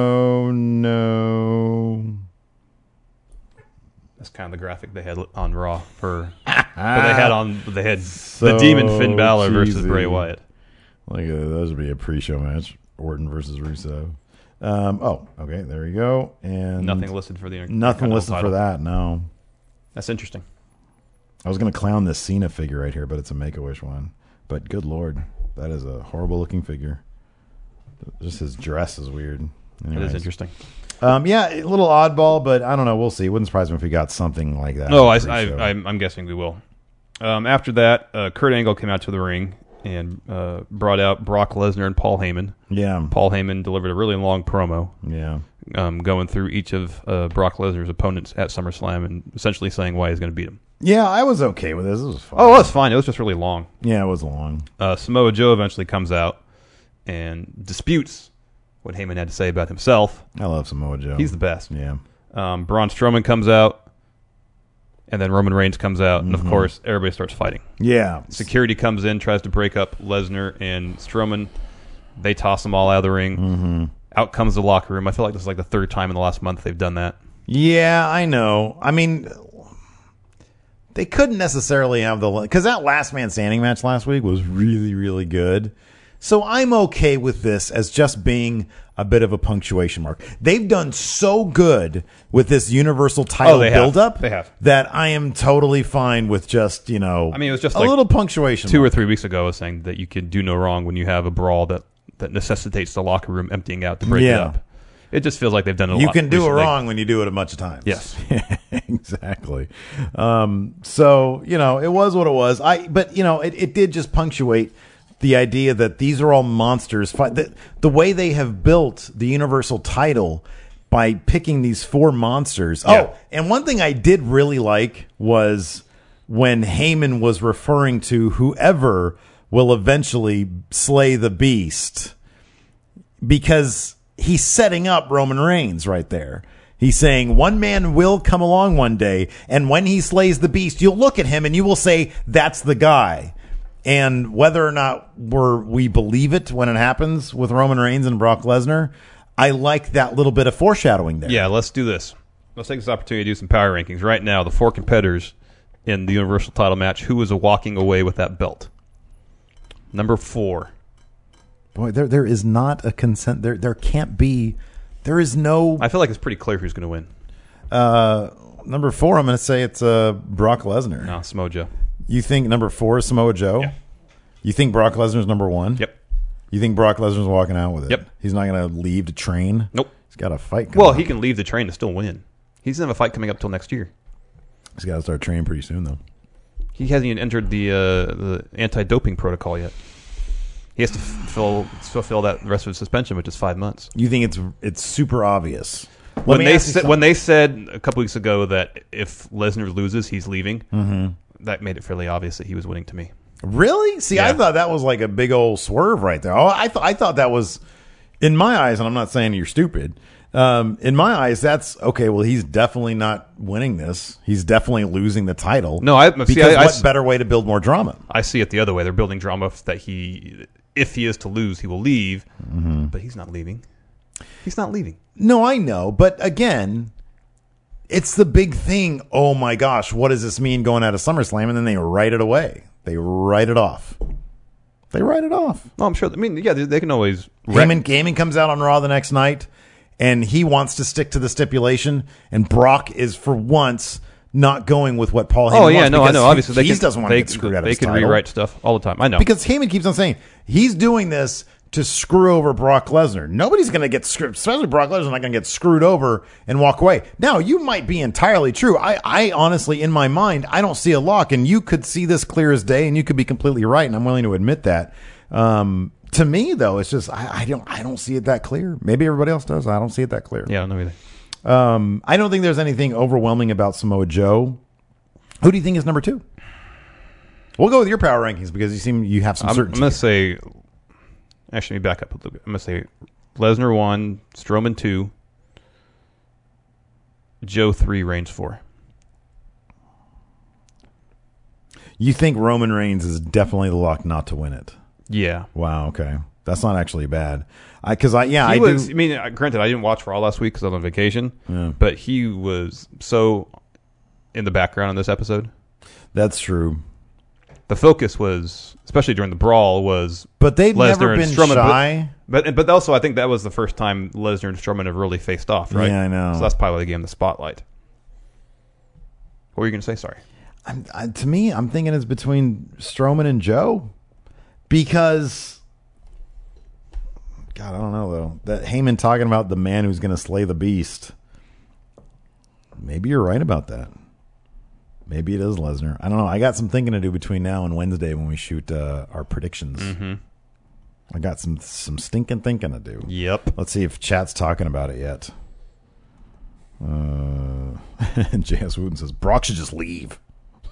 No. That's kind of the graphic they had on Raw for. They had the Demon Finn Balor versus cheesy. Bray Wyatt. Like those would be a pre-show match. Orton versus Rusev. Okay, there you go. And Nothing listed for the Nothing Intercontinental listed title. for that. No. That's interesting. I was going to clown this Cena figure right here, but it's a Make-A-Wish one. But good lord, that is a horrible-looking figure. Just his dress is weird. It Anyways. is interesting. Yeah, a little oddball, but I don't know. We'll see. It wouldn't surprise me if we got something like that. No, Pre-show. I'm guessing we will. After that, Kurt Angle came out to the ring and brought out Brock Lesnar and Paul Heyman. Yeah. Paul Heyman delivered a really long promo. Yeah. Going through each of Brock Lesnar's opponents at SummerSlam and essentially saying why he's going to beat him. Yeah, I was okay with this. It was fun. Oh, it was fine. It was just really long. Yeah, it was long. Samoa Joe eventually comes out and disputes what Heyman had to say about himself. I love Samoa Joe. He's the best. Yeah. Braun Strowman comes out, and then Roman Reigns comes out, and of course, everybody starts fighting. Yeah. Security comes in, tries to break up Lesnar and Strowman. They toss them all out of the ring. Mm-hmm. Out comes the locker room. I feel like this is like the third time in the last month they've done that. Yeah, I know. I mean, they couldn't necessarily have because that last man standing match last week was really, really good. So I'm okay with this as just being a bit of a punctuation mark. They've done so good with this Universal title build-up They have. that I am totally fine with just, I mean, it was just a like little punctuation 2 mark. or 3 weeks ago I was saying that you can do no wrong when you have a brawl that necessitates the locker room emptying out to break it up. It just feels like they've done a lot. You can do recently. it wrong when you do it a bunch of times. Yes. Exactly. So, it was what it was. But it did just punctuate the idea that these are all monsters. The way they have built the Universal title by picking these 4 monsters. Yeah. Oh, and one thing I did really like was when Heyman was referring to whoever will eventually slay the beast, because he's setting up Roman Reigns right there. He's saying one man will come along one day, and when he slays the beast, you'll look at him and you will say, that's the guy. And whether or not we believe it when it happens with Roman Reigns and Brock Lesnar, I like that little bit of foreshadowing there. Yeah, let's do this. Let's take this opportunity to do some power rankings. Right now, the 4 competitors in the Universal title match, who is walking away with that belt? Number 4. Boy, there is not a consent. There can't be. There is no. I feel like it's pretty clear who's going to win. Number 4, I'm going to say it's Brock Lesnar. No, Samoa Joe. You think number 4 is Samoa Joe? Yeah. You think Brock Lesnar's number 1? Yep. You think Brock Lesnar's walking out with it? Yep. He's not going to leave to train? Nope. He's got a fight coming Well, up. he can leave the train to still win. He doesn't have a fight coming up till next year. He's got to start training pretty soon, though. He hasn't even entered the anti-doping protocol yet. He has to fulfill that rest of his suspension, which is 5 months. You think it's super obvious? When they said a couple weeks ago that if Lesnar loses, he's leaving, that made it fairly obvious that he was winning to me. Really? See, Yeah. I thought that was like a big old swerve right there. Oh, I thought that was, in my eyes, and I'm not saying you're stupid. In my eyes, that's okay. Well, he's definitely not winning this. He's definitely losing the title. No, what better way to build more drama? I see it the other way. They're building drama that if he is to lose, he will leave, but he's not leaving. He's not leaving. No, I know, but again, it's the big thing. Oh my gosh, what does this mean going out of SummerSlam? And then they write it away. They write it off. They write it off. Oh, I'm sure. I mean, yeah, they can always. Heyman comes out on Raw the next night, and he wants to stick to the stipulation, and Brock is for once not going with what Paul Heyman wants. Oh yeah, no, I know. Obviously, he doesn't want to get screwed out of his title. They can rewrite stuff all the time. I know, because Heyman keeps on saying he's doing this to screw over Brock Lesnar. Nobody's going to get screwed, especially Brock Lesnar, not going to get screwed over and walk away. Now, you might be entirely true. I honestly, in my mind, I don't see a lock, and you could see this clear as day, and you could be completely right, and I'm willing to admit that. To me, though, it's just I don't see it that clear. Maybe everybody else does. I don't see it that clear. Yeah, I don't know either. I don't think there's anything overwhelming about Samoa Joe. Who do you think is number 2? We'll go with your power rankings because you have some certainty. I'm going to say. Actually, let me back up a little bit. I'm going to say Lesnar 1, Strowman 2, Joe 3, Reigns 4. You think Roman Reigns is definitely the lock not to win it? Yeah. Wow. Okay, that's not actually bad. I mean, granted, I didn't watch Raw last week because I was on vacation, but he was so in the background in this episode. That's true. The focus was, especially during the brawl, was but they've Lesnar never been shy. But also, I think that was the first time Lesnar and Strowman have really faced off, right? Yeah, I know. So that's probably why they gave him the spotlight. What were you going to say? Sorry. To me, I'm thinking it's between Strowman and Joe, because God, I don't know though. That Heyman talking about the man who's going to slay the beast. Maybe you're right about that. Maybe it is Lesnar. I don't know. I got some thinking to do between now and Wednesday when we shoot our predictions. I got some stinking thinking to do. Yep. Let's see if chat's talking about it yet. And J.S. Wooten says Brock should just leave.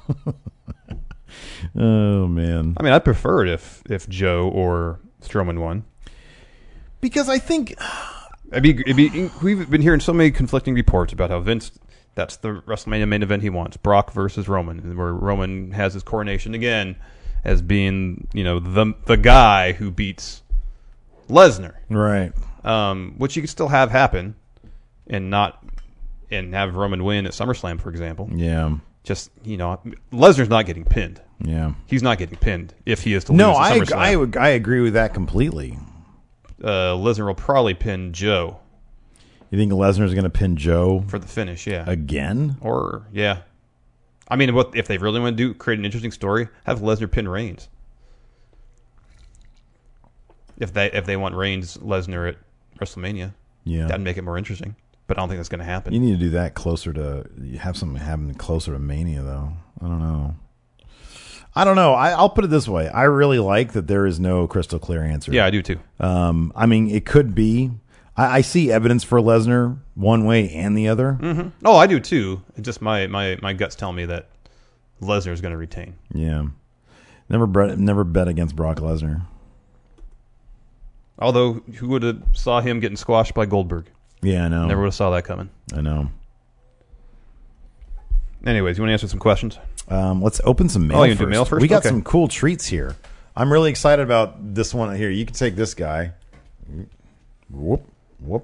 Oh man. I mean, I'd prefer it if Joe or Strowman won, because I think we've been hearing so many conflicting reports about how Vince. That's the WrestleMania main event he wants: Brock versus Roman, where Roman has his coronation again as being, the guy who beats Lesnar, right? Which you could still have happen, and have Roman win at SummerSlam, for example. Yeah. Just Lesnar's not getting pinned. Yeah, he's not getting pinned if he is to lose. No, I agree with that completely. Lesnar will probably pin Joe. You think Lesnar's going to pin Joe for the finish? Yeah, again, or yeah. I mean, what if they really want to create an interesting story? Have Lesnar pin Reigns. If they want Reigns Lesnar at WrestleMania, that'd make it more interesting. But I don't think that's going to happen. You need to do that closer to have something happen closer to Mania, though. I don't know. I don't know. I'll put it this way. I really like that there is no crystal clear answer. Yeah, I do too. I mean, it could be. I see evidence for Lesnar one way and the other. Mm-hmm. Oh, I do too. It's just my guts tell me that Lesnar is going to retain. Yeah. Never bet against Brock Lesnar. Although, who would have saw him getting squashed by Goldberg? Yeah, I know. Never would have saw that coming. I know. Anyways, you want to answer some questions? Let's open some mail. Oh, you first. do mail first? We got Okay. some cool treats here. I'm really excited about this one here. You can take this guy. Whoop, whoop.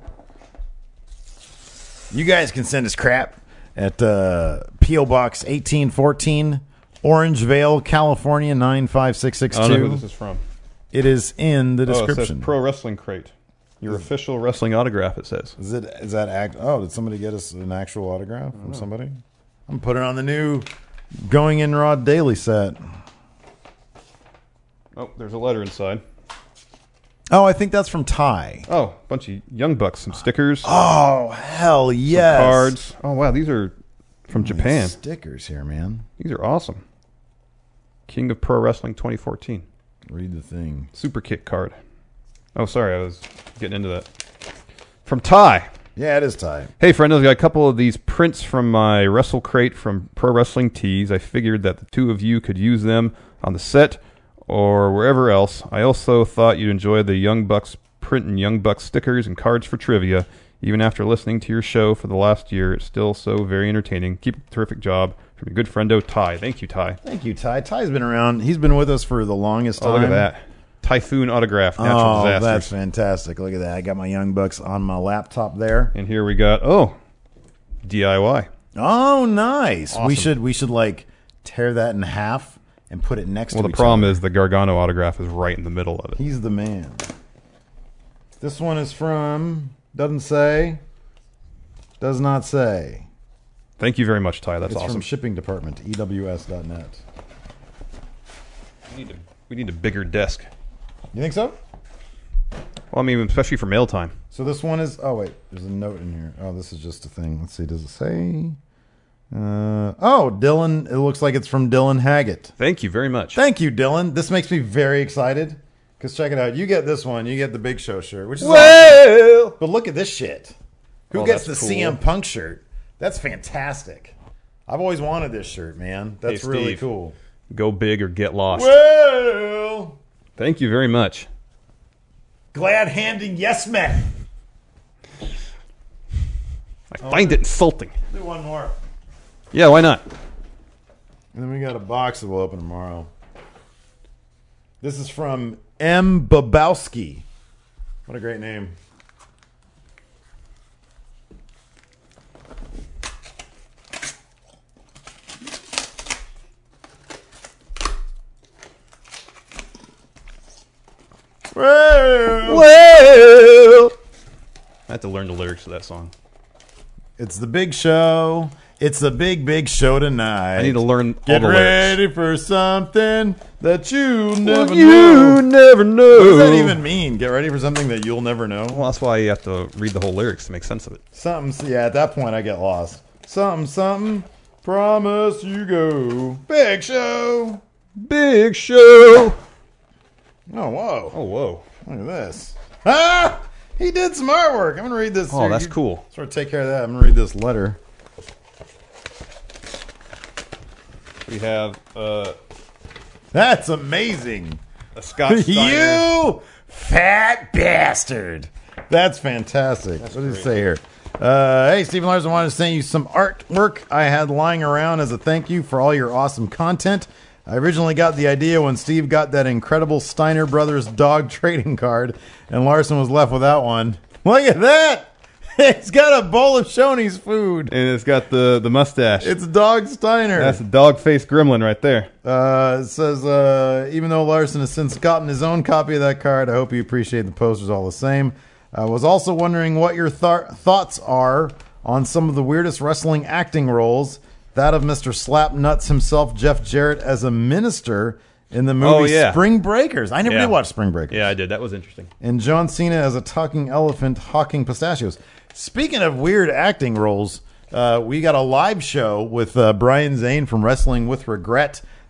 You guys can send us crap at P.O. Box 1814, Orangevale, California 95662. I don't know who this is from. It is in the Oh, it description. says Pro Wrestling Crate. Your official wrestling autograph, it says. Is that act? Oh, did somebody get us an actual autograph from somebody? I'm putting it on the new Going In Raw daily set. Oh, there's a letter inside. Oh, I think that's from Ty. Oh, a bunch of Young Bucks, some stickers, Oh, hell yes. cards. Oh, wow, these are from Japan. Stickers here, man. These are awesome. King of Pro Wrestling 2014. Read the thing. Super Kick card. Oh, sorry, I was getting into that. From Ty. Yeah, it is Ty. Hey, friend, I got a couple of these prints from my Wrestle Crate from Pro Wrestling Tees. I figured that the two of you could use them on the set or wherever else. I also thought you'd enjoy the Young Bucks print and Young Bucks stickers and cards for trivia. Even after listening to your show for the last year, it's still so very entertaining. Keep up the terrific job. From your good friendo, Ty. Thank you, Ty. Thank you, Ty. Ty's been around. He's been with us for the longest time. Oh, look at that. Typhoon autograph, natural disasters. That's fantastic. Look at that. I got my Young Bucks on my laptop there. And here we got, DIY. Oh, nice. Awesome. We should like tear that in half and put it next to Well, the each problem other. is the Gargano autograph is right in the middle of it. He's the man. This one is from, doesn't say, does not say. Thank you very much, Ty. That's It's awesome. from shipping department, ews.net. We need a bigger desk. You think so? Well, I mean, especially for mail time. So this one is, oh wait, there's a note in here. Oh, this is just a thing. Let's see, does it say? Dylan, it looks like it's from Dylan Haggett. Thank you very much. Thank you, Dylan. This makes me very excited. Because check it out. You get this one. You get the Big Show shirt, which is awesome. But look at this shit. Who gets the that's cool. CM Punk shirt? That's fantastic. I've always wanted this shirt, man. That's Hey, really Steve. cool. Go big or get lost. Well, Thank you very much. glad handing yes men. I find it insulting. Do one more. Yeah, why not? And then we got a box that we'll open tomorrow. This is from M. Babowski. What a great name. Well, I have to learn the lyrics to that song. It's the big show. It's the big, big show tonight. I need to learn all Get the lyrics. ready for something that you never You know. never know. What does that even mean? Get ready for something that you'll never know? Well, that's why you have to read the whole lyrics to make sense of it. Something, yeah, at that point I get lost. Something, promise you go. Big show. Big show. Oh, whoa. Oh, whoa. Look at this. Ah! He did some artwork. I'm going to read this. Oh, here. that's You cool. Sort of take care of that. I'm going to read this letter. We have That's amazing. a Scott Steiner. You fat bastard. That's fantastic. What does it say here? Hey, Stephen Larson, wanted to send you some artwork I had lying around as a thank you for all your awesome content. I originally got the idea when Steve got that incredible Steiner Brothers dog trading card, and Larson was left without one. Look at that! It's got a bowl of Shoney's food. And it's got the mustache. It's Dog Steiner. That's a dog-faced gremlin right there. It says, even though Larson has since gotten his own copy of that card, I hope you appreciate the posters all the same. I was also wondering what your thoughts are on some of the weirdest wrestling acting roles. That of Mr. Slapnuts himself, Jeff Jarrett, as a minister in the movie Spring Breakers. I never did watch Spring Breakers. Yeah, I did. That was interesting. And John Cena as a talking elephant hawking pistachios. Speaking of weird acting roles, we got a live show with Brian Zane from Wrestling with Regret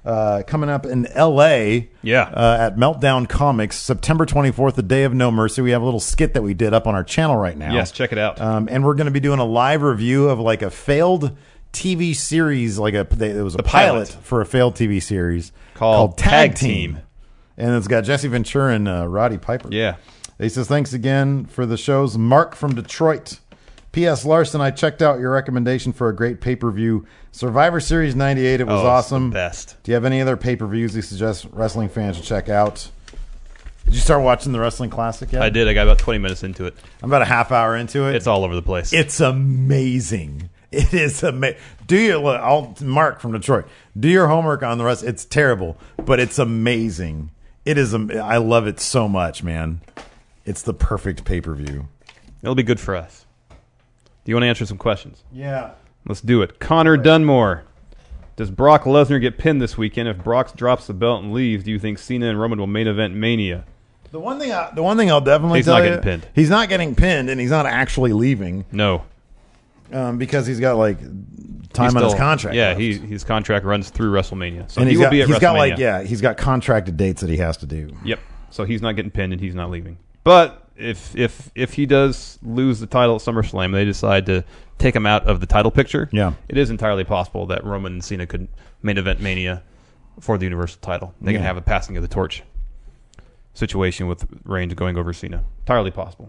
coming up in L.A. Yeah. At Meltdown Comics, September 24th, the Day of No Mercy. We have a little skit that we did up on our channel right now. Yes, check it out. And we're going to be doing a live review of like a failed TV series, it was a pilot for a failed TV series called Tag Team. And it's got Jesse Ventura and Roddy Piper. Yeah. He says, thanks again for the shows. Mark from Detroit. P.S. Larson, I checked out your recommendation for a great pay-per-view. Survivor Series 98, it was awesome. It's the best. Do you have any other pay-per-views you suggest wrestling fans should check out? Did you start watching the Wrestling Classic yet? I did. I got about 20 minutes into it. I'm about a half hour into it. It's all over the place. It's amazing. It is amazing. Mark from Detroit. Do your homework on the rest. It's terrible, but it's amazing. It is. I love it so much, man. It's the perfect pay-per-view. It'll be good for us. Do you want to answer some questions? Yeah. Let's do it. Connor Dunmore. Does Brock Lesnar get pinned this weekend? If Brock drops the belt and leaves, do you think Cena and Roman will main event Mania? The one thing I'll definitely He's tell not you, getting pinned. He's not getting pinned, and he's not actually leaving. No. Because he's got time on his contract. Yeah, left. his contract runs through WrestleMania, so and he will be at WrestleMania. He's got contracted dates that he has to do. Yep. So he's not getting pinned and he's not leaving. But if he does lose the title at SummerSlam, and they decide to take him out of the title picture. Yeah. It is entirely possible that Roman and Cena could main event Mania for the Universal title. They can have a passing of the torch situation with Reigns going over Cena. Entirely possible.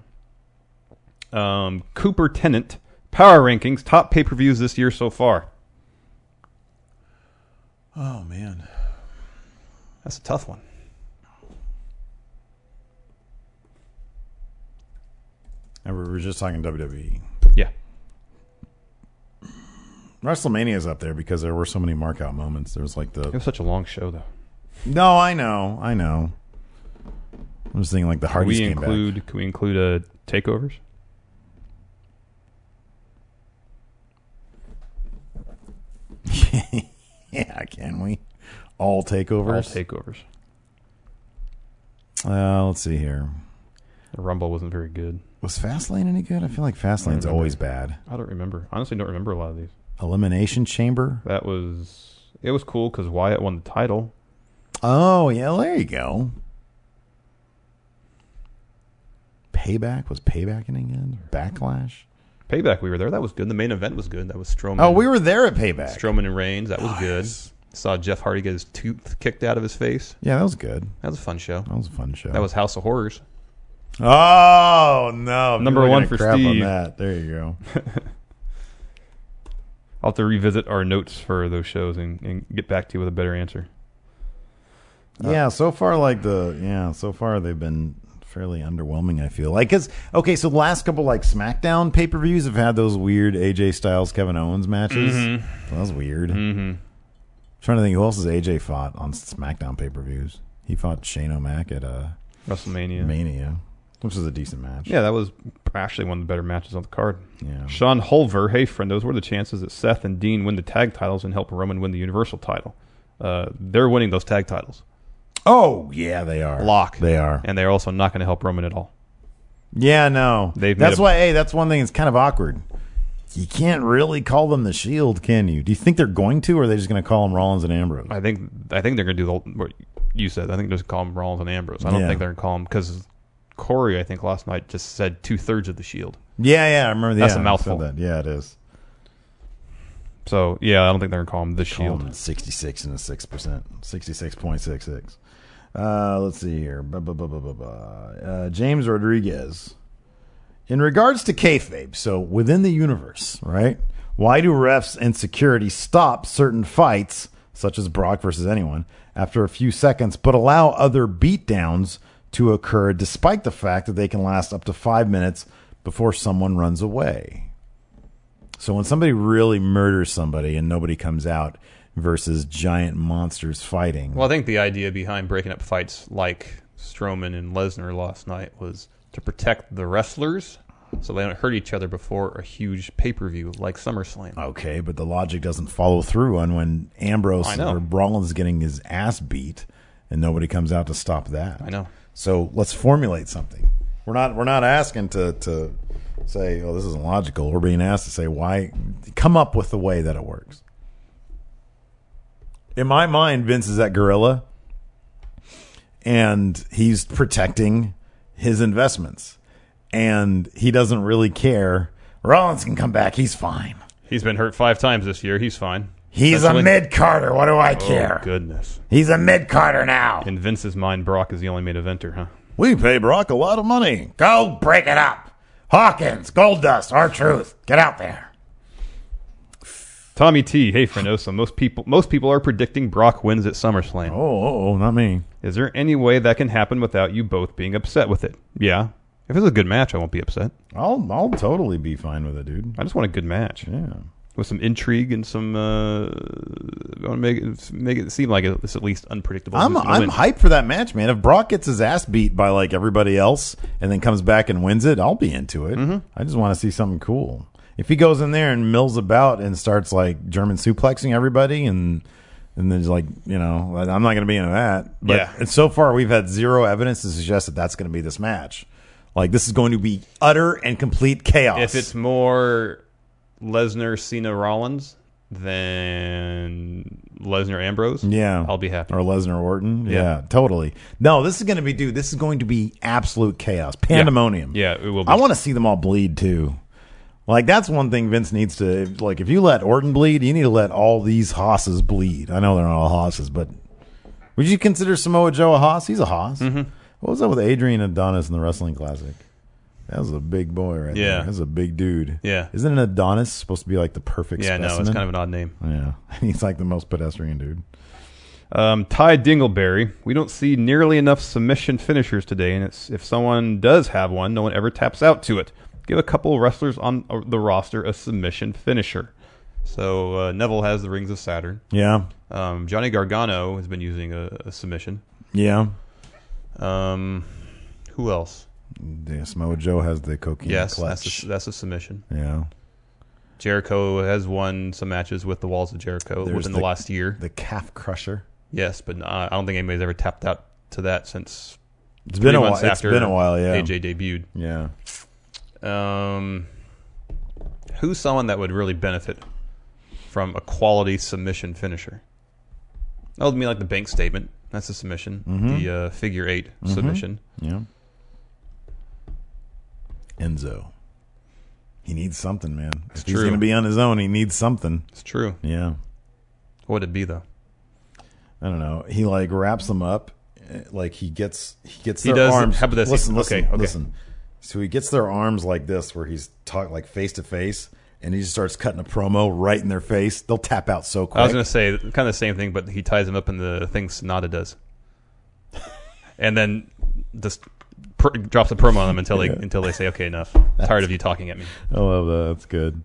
Cooper Tennant. Power rankings, top pay-per-views this year so far. Oh, man. That's a tough one. And we were just talking WWE. Yeah. WrestleMania's up there because there were so many mark-out moments. There was It was such a long show, though. No, I know. I'm just thinking the Hardys came back. Can we include takeovers? Yeah, can we? All takeovers? All takeovers. Let's see here. The Rumble wasn't very good. Was Fastlane any good? I feel like Fastlane's always bad. I don't remember. Honestly, don't remember a lot of these. Elimination Chamber? It was cool because Wyatt won the title. Oh, yeah, there you go. Payback? Was Payback any good? Backlash? Payback, we were there. That was good. The main event was good. That was Strowman. Oh, we were there at Payback. Strowman and Reigns. That was good. Saw Jeff Hardy get his tooth kicked out of his face. Yeah, that was good. That was a fun show. That was House of Horrors. Oh, no. Number one for crap Steve. On that. There you go. I'll have to revisit our notes for those shows and get back to you with a better answer. Yeah, so far they've been fairly underwhelming, I feel like. So the last couple SmackDown pay-per-views have had those weird AJ Styles Kevin Owens matches. Mm-hmm. So that was weird. I'm trying to think who else has AJ fought on SmackDown pay-per-views. He fought Shane O'Mac at WrestleMania Mania, which was a decent match. Yeah, that was actually one of the better matches on the card. Yeah. Sean Hulver, hey friendos, what are the chances that Seth and Dean win the tag titles and help Roman win the Universal title? They're winning those tag titles. Oh, yeah, they are. Lock. They are. And they're also not going to help Roman at all. Yeah, no. That's one thing that's kind of awkward. You can't really call them the Shield, can you? Do you think they're going to, or are they just going to call them Rollins and Ambrose? I think they're going to do what you said. I think they're just call them Rollins and Ambrose. I don't think they're going to call them, because Corey, I think last night just said 2/3 of the Shield. Yeah, I remember that's a mouthful. That. Yeah, it is. So, yeah, I don't think they're going to call them the Shield. Call them 66 and a 6%. 66.66. Let's see here. James Rodriguez. In regards to kayfabe, so within the universe, right? Why do refs and security stop certain fights, such as Brock versus anyone, after a few seconds, but allow other beatdowns to occur despite the fact that they can last up to 5 minutes before someone runs away? So when somebody really murders somebody and nobody comes out, versus giant monsters fighting. Well, I think the idea behind breaking up fights like Strowman and Lesnar last night was to protect the wrestlers so they don't hurt each other before a huge pay-per-view like SummerSlam. Okay, but the logic doesn't follow through on when Ambrose or Rollins is getting his ass beat and nobody comes out to stop that. I know. So let's formulate something. We're not asking to say, oh, this isn't logical. We're being asked to say why. Come up with the way that it works. in my mind, Vince is that gorilla, and he's protecting his investments, and he doesn't really care. Rollins can come back. He's fine. He's been hurt 5 times this year. He's fine. He's a mid-carder. What do I care? Oh, goodness. He's a mid-carder now. In Vince's mind, Brock is the only main eventer, huh? We pay Brock a lot of money. Go break it up. Hawkins, Goldust, R-Truth. Get out there. Tommy T. Hey, Frenosa. Most people are predicting Brock wins at SummerSlam. Oh, not me. Is there any way that can happen without you both being upset with it? Yeah. If it's a good match, I won't be upset. I'll totally be fine with it, dude. I just want a good match. Yeah. With some intrigue and some, I want to make it seem like it's at least unpredictable. I'm hyped for that match, man. If Brock gets his ass beat by like everybody else and then comes back and wins it, I'll be into it. Mm-hmm. I just want to see something cool. If he goes in there and mills about and starts like German suplexing everybody and then like, you know, I'm not going to be into that. But yeah. So far we've had zero evidence to suggest that that's going to be this match. Like this is going to be utter and complete chaos. If it's more Lesnar, Cena, Rollins than Lesnar, Ambrose, yeah, I'll be happy. Or Lesnar, Orton, yeah, totally. No, this is going to be, dude. This is going to be absolute chaos, pandemonium. Yeah, it will be. I want to see them all bleed too. Like that's one thing Vince needs to like. If you let Orton bleed, you need to let all these hosses bleed. I know they're not all hosses, but would you consider Samoa Joe a hoss? He's a hoss. Mm-hmm. What was that with Adrian Adonis in the Wrestling Classic? That was a big boy right there. That was a big dude. Yeah. Isn't an Adonis supposed to be like the perfect specimen? No, it's kind of an odd name. Yeah. He's like the most pedestrian dude. Ty Dingleberry. We don't see nearly enough submission finishers today, and if someone does have one, no one ever taps out to it. Give a couple wrestlers on the roster a submission finisher. So Neville has the Rings of Saturn. Yeah. Johnny Gargano has been using a submission. Yeah. Who else? Yeah, Samoa Joe has the cocaine clutch. That's a submission. Yeah. Jericho has won some matches with the Walls of Jericho within the last year. The calf crusher. Yes, but I don't think anybody's ever tapped out to that since it's been a while. It's been a while, yeah. AJ debuted. Yeah. Who's someone that would really benefit from a quality submission finisher? That would mean like the bank statement. That's a submission. Mm-hmm. The figure 8 submission. Yeah. Enzo. He needs something, man. If he's going to be on his own, he needs something. It's true. Yeah. What would it be, though? I don't know. He like wraps them up. Like he gets their does, arms. How about this? Listen. Listen. So he gets their arms like this, where he's talking like face to face, and he just starts cutting a promo right in their face. They'll tap out so quick. I was going to say kind of the same thing, but he ties them up in the thing Sonata does, and then just drops a promo on them until they say, "Okay, enough. Tired of you talking at me." I love that. That's good.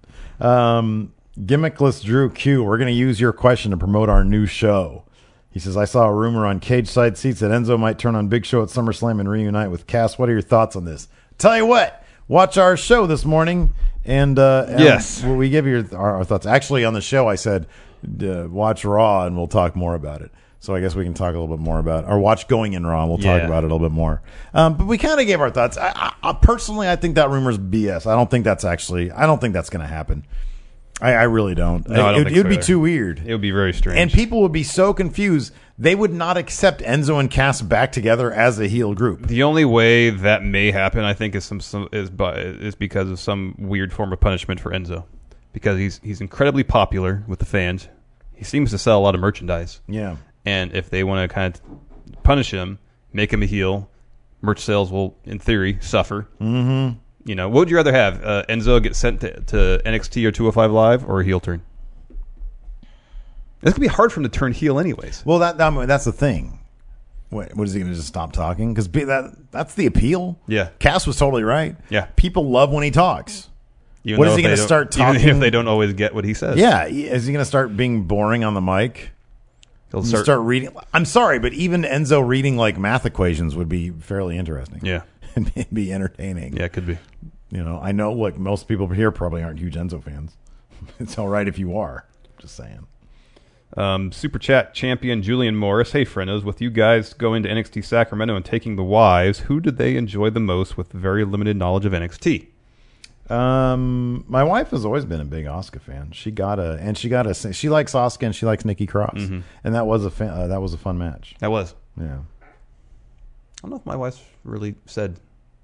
Gimmickless Drew Q. We're going to use your question to promote our new show. He says, I saw a rumor on Cage Side Seats that Enzo might turn on Big Show at SummerSlam and reunite with Cass. What are your thoughts on this? Tell you what, watch our show this morning, and yes, we give you our thoughts. Actually, on the show, I said, watch Raw, and we'll talk more about it. So I guess we can talk a little bit more about it. Or watch Going in Raw, and we'll talk about it a little bit more. But we kind of gave our thoughts. I personally, I think that rumor's BS. I don't think that's going to happen. I really don't. No, I don't think it would be either. too weird. It would be very strange. And people would be so confused. They would not accept Enzo and Cass back together as a heel group. The only way that may happen, I think, is because of some weird form of punishment for Enzo. Because he's incredibly popular with the fans. He seems to sell a lot of merchandise. Yeah. And if they want to kind of punish him, make him a heel, merch sales will, in theory, suffer. Mm-hmm. You know, what would you rather have? Enzo get sent to NXT or 205 Live, or a heel turn? It's going to be hard for him to turn heel anyways. Well, that's the thing. What is he going to just stop talking? Because that's the appeal. Yeah. Cass was totally right. Yeah. People love when he talks. Even what is he going to start talking? Even if they don't always get what he says. Yeah. Is he going to start being boring on the mic? He'll start reading. I'm sorry, but even Enzo reading like math equations would be fairly interesting. Yeah. It'd be entertaining. Yeah, it could be. You know, I know, look, most people here probably aren't huge Enzo fans. It's all right if you are. Just saying. Super Chat champion Julian Morris. Hey, friendos, with you guys going to NXT Sacramento and taking the wives, who did they enjoy the most with very limited knowledge of NXT? My wife has always been a big Asuka fan. She likes Asuka and she likes Nikki Cross, and that was a fun match. That was. Yeah. I don't know if my wife's really said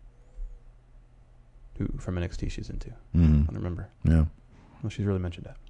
who from NXT she's into. I don't remember. Yeah. Well, she's really mentioned that.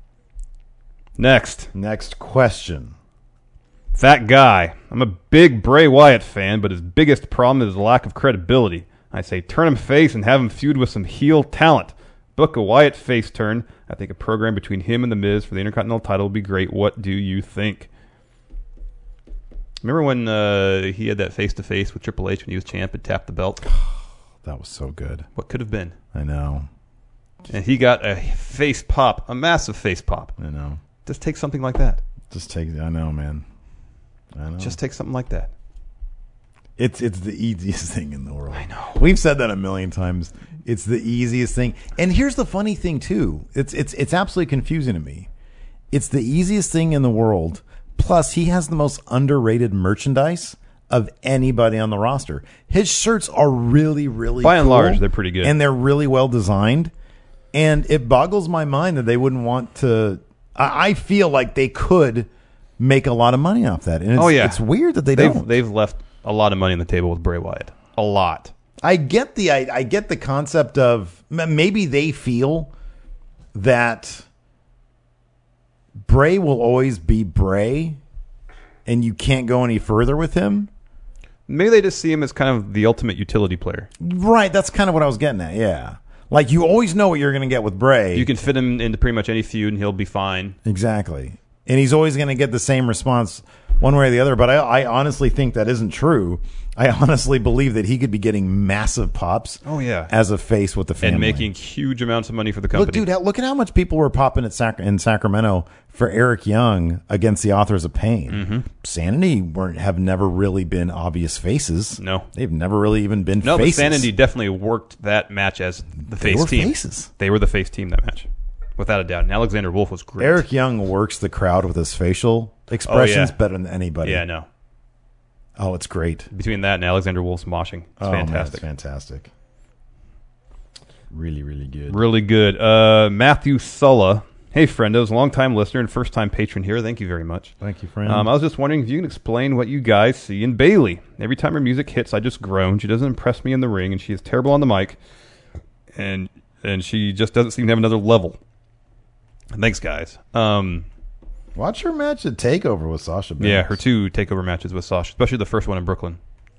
Next question. That guy. I'm a big Bray Wyatt fan, but his biggest problem is his lack of credibility. I say turn him face and have him feud with some heel talent. Book a Wyatt face turn. I think a program between him and The Miz for the Intercontinental title would be great. What do you think? Remember when he had that face-to-face with Triple H when he was champ and tapped the belt? That was so good. What could have been? I know. And he got a face pop, a massive face pop. I know. Just take something like that. I know, man. I know. Just take something like that. It's the easiest thing in the world. I know. We've said that a million times. It's the easiest thing. And here's the funny thing too. It's absolutely confusing to me. It's the easiest thing in the world. Plus, he has the most underrated merchandise of anybody on the roster. His shirts are really, really by and cool, large, they're pretty good. and they're really well designed. And it boggles my mind that they wouldn't want to. I feel like they could make a lot of money off that. And it's weird that They've left a lot of money on the table with Bray Wyatt. A lot. I get the concept of maybe they feel that Bray will always be Bray and you can't go any further with him. Maybe they just see him as kind of the ultimate utility player. Right, that's kind of what I was getting at, yeah. Like, you always know what you're going to get with Bray. You can fit him into pretty much any feud and he'll be fine. Exactly. And he's always going to get the same response one way or the other. But I honestly think that isn't true. I honestly believe that he could be getting massive pops as a face with the family. And making huge amounts of money for the company. Look, dude, look at how much people were popping in Sacramento for Eric Young against the Authors of Pain. Mm-hmm. Sanity have never really been obvious faces. No. They've never really even been faces. But Sanity definitely worked that match as the face team. Faces. They were the face team that match. Without a doubt. And Alexander Wolf was great. Eric Young works the crowd with his facial expressions better than anybody. Yeah, I know. Oh, it's great. Between that and Alexander Wolf's moshing. It's fantastic. Man, it's fantastic. Really, really good. Really good. Matthew Sulla. Hey, friendos. Long-time listener and first-time patron here. Thank you very much. Thank you, friend. I was just wondering if you can explain what you guys see in Bayley. Every time her music hits, I just groan. She doesn't impress me in the ring, and she is terrible on the mic. And she just doesn't seem to have another level. Thanks, guys. Watch her match at TakeOver with Sasha Banks. Yeah, her 2 TakeOver matches with Sasha, especially the first one in Brooklyn.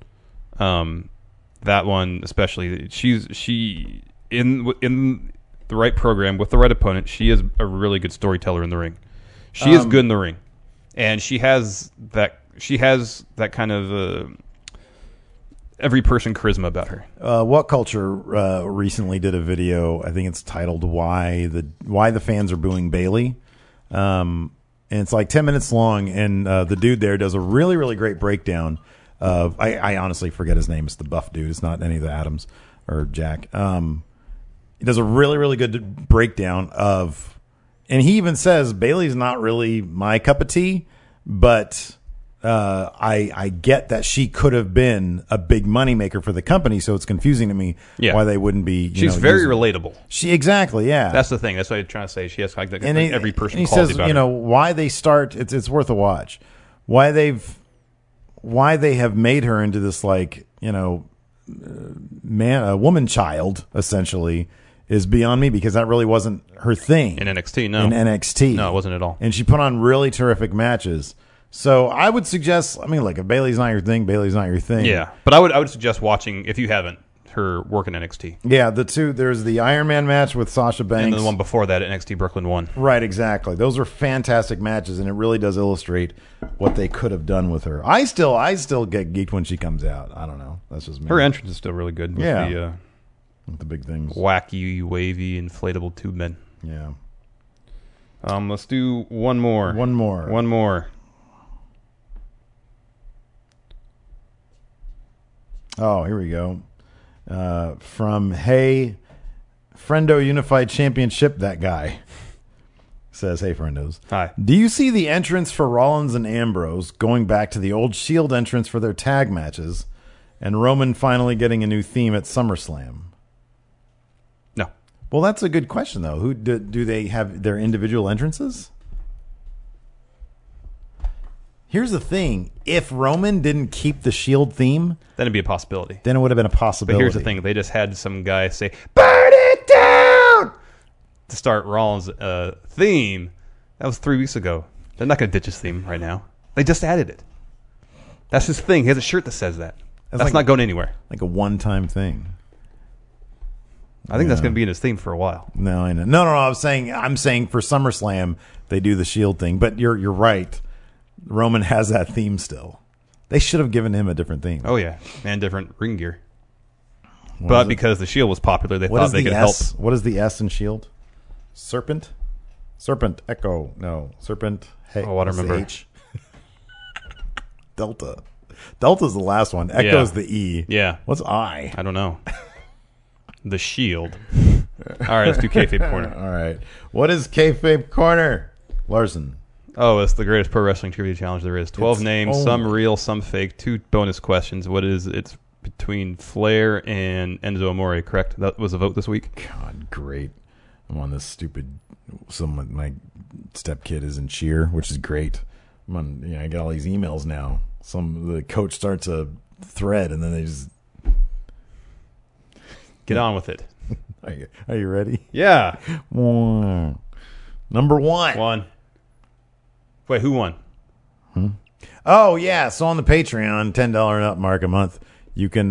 That one especially, she in the right program with the right opponent. She is a really good storyteller in the ring. She is good in the ring, and she has that kind of every person charisma about her. What Culture recently did a video. I think it's titled "Why the Fans Are Booing Bayley." And it's like 10 minutes long, and the dude there does a really, really great breakdown of, I honestly forget his name. It's the buff dude. It's not any of the Adams or Jack. He does a really, really good breakdown of, and he even says, Bayley's not really my cup of tea, but I get that she could have been a big moneymaker for the company, so it's confusing to me why they wouldn't be. She's very relatable. Exactly, yeah. That's the thing. That's what I'm trying to say. She has like every person. And he says, why they start. It's worth a watch. Why they have made her into this like a woman child essentially is beyond me, because that really wasn't her thing in NXT. No, it wasn't at all. And she put on really terrific matches. So I would suggest, look, if Bayley's not your thing, Bayley's not your thing. Yeah, but I would suggest watching, if you haven't, her work in NXT. Yeah, there's the Iron Man match with Sasha Banks. And then the one before that, NXT Brooklyn 1. Right, exactly. Those are fantastic matches, and it really does illustrate what they could have done with her. I still get geeked when she comes out. I don't know. That's just me. Her entrance is still really good. With with the big things. Wacky, wavy, inflatable tube men. Yeah. Let's do one more. One more. Oh, here we go. From Hey Friendo Unified Championship, that guy says, hey, friendos. Hi. Do you see the entrance for Rollins and Ambrose going back to the old Shield entrance for their tag matches, and Roman finally getting a new theme at SummerSlam? No. Well, that's a good question, though. Who do they have their individual entrances? Here's the thing. If Roman didn't keep the Shield theme, Then it'd be a possibility. then it would have been a But possibility. here's the thing. They just had some guy say, "Burn it down!" to start Rollins' theme. That was 3 weeks ago. They're not going to ditch his theme right now. They just added it. That's his thing. He has a shirt that says that. That's like- not going anywhere. Like a one-time thing. I think that's going to be in his theme for a while. No, I know. No. I'm saying for SummerSlam they do the Shield thing. But you're right. Roman has that theme still. They should have given him a different theme. Oh, yeah. And different ring gear. But because the Shield was popular, they thought they could help. What is the S in Shield? Serpent? Serpent Echo. No. Serpent. Hey, Oh, I don't what's the remember. H? Delta. Delta's the last one. Echo's the E. Yeah. What's I? I don't know. The Shield. All right, let's do Kayfabe Corner. All right. What is Kayfabe Corner? Larson. Oh, it's the greatest pro wrestling trivia challenge there is. 12 It's names, only- some real, some fake. 2 bonus questions. What is it's between Flair and Enzo Amore, correct? That was a vote this week? God, great. I'm on this stupid. My stepkid is in cheer, which is great. I'm on. I got all these emails now. The coach starts a thread, and then they just. Get on with it. Are you ready? Yeah. Number one. One. Wait, who won? Oh yeah, so on the Patreon, $10 and up mark a month, you can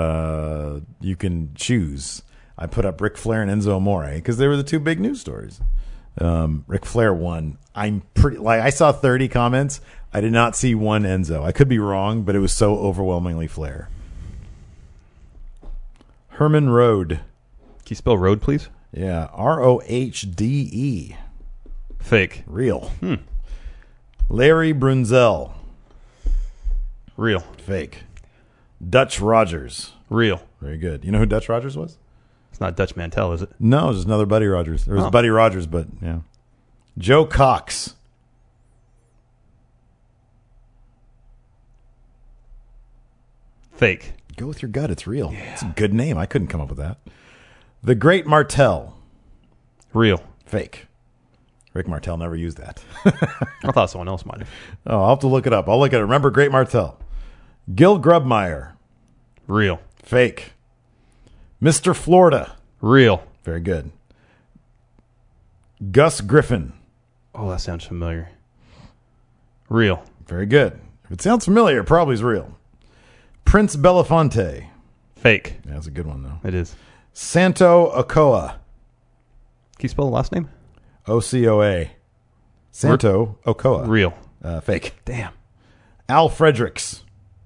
choose. I put up Ric Flair and Enzo Amore because they were the 2 big news stories. Ric Flair won. I'm pretty I saw 30 comments. I did not see one Enzo. I could be wrong, but it was so overwhelmingly Flair. Herman Road. Can you spell road, please? Yeah, Rohde. Fake. Real. Larry Brunzell. Real. Fake. Dutch Rogers. Real. Very good. You know who Dutch Rogers was? It's not Dutch Mantel, is it? No, it was just another Buddy Rogers. There was Oh. Buddy Rogers, but yeah. Joe Cox. Fake. Go with your gut. It's real. Yeah. It's a good name. I couldn't come up with that. The Great Martel. Real. Fake. Rick Martel never used that. I thought someone else might have. Oh, I'll have to look it up. I'll look at it. Remember Great Martel. Gil Grubmeyer. Real. Fake. Mr. Florida. Real. Very good. Gus Griffin. Oh, that sounds familiar. Real. Very good. If it sounds familiar, it probably is real. Prince Belafonte. Fake. Yeah, that's a good one, though. It is. Santo Okoa. Can you spell the last name? Ocoa. Santo Okoa. Real. Fake. Damn. Al Fredericks.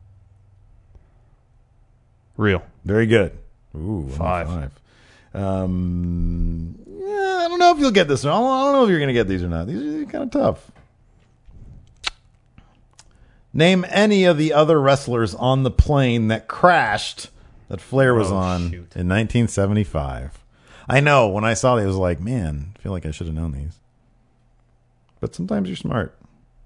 Real. Very good. Ooh, 5. Yeah, I don't know if you'll get this one. I don't know if you're going to get these or not. These are kind of tough. Name any of the other wrestlers on the plane that crashed that Flair was on in 1975. I know. When I saw these, I was like, man, I feel like I should have known these. But sometimes you're smart.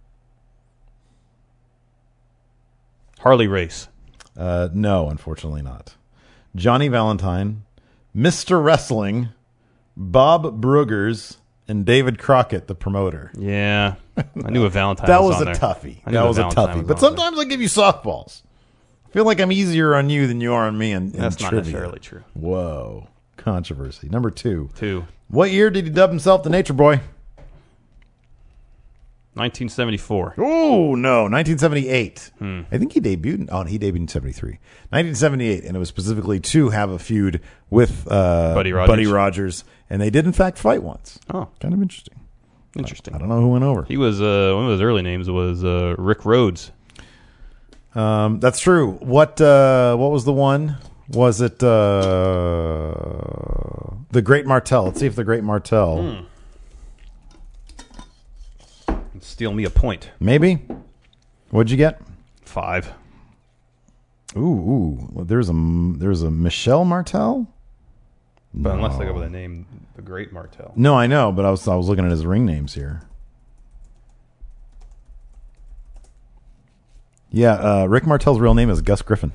Harley Race. No, unfortunately not. Johnny Valentine, Mr. Wrestling, Bob Bruggers, and David Crockett, the promoter. Yeah. I knew a Valentine That was was on a there. toughie. I knew That a was a Valentine toughie. was But on there. sometimes I give you softballs. I feel like I'm easier on you than you are on me in That's not trivia. necessarily true. Whoa. Controversy. Number 2. 2. What year did he dub himself the Nature Boy? 1974. Oh, no. 1978. I think he debuted. Oh, he debuted in 73. 1978. And it was specifically to have a feud with Buddy Rogers. Rogers. And they did, in fact, fight once. Oh, Kind of interesting. interesting. I don't know who went over. He was one of his early names was Rick Rhodes. That's true. What was the one? Was it the Great Martel? Let's see if the Great Martel. Steal me a point. Maybe. What'd you get? 5. Ooh. Well, there's a Michelle Martel. But unless they go with the name, the Great Martel. No, I know, but I was looking at his ring names here. Yeah, Rick Martel's real name is Gus Griffin.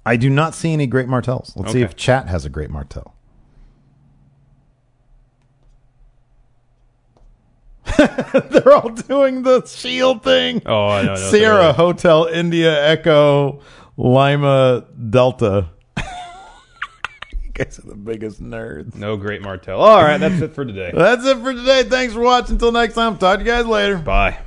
I do not see any Great Martells. Let's see Okay. if chat has a Great Martell. They're all doing the shield thing. Oh, I know. Sierra Hotel India Echo Lima Delta. You guys are the biggest nerds. No Great Martell. All right, that's it for today. That's it for today. Thanks for watching. Until next time. Talk to you guys later. Bye.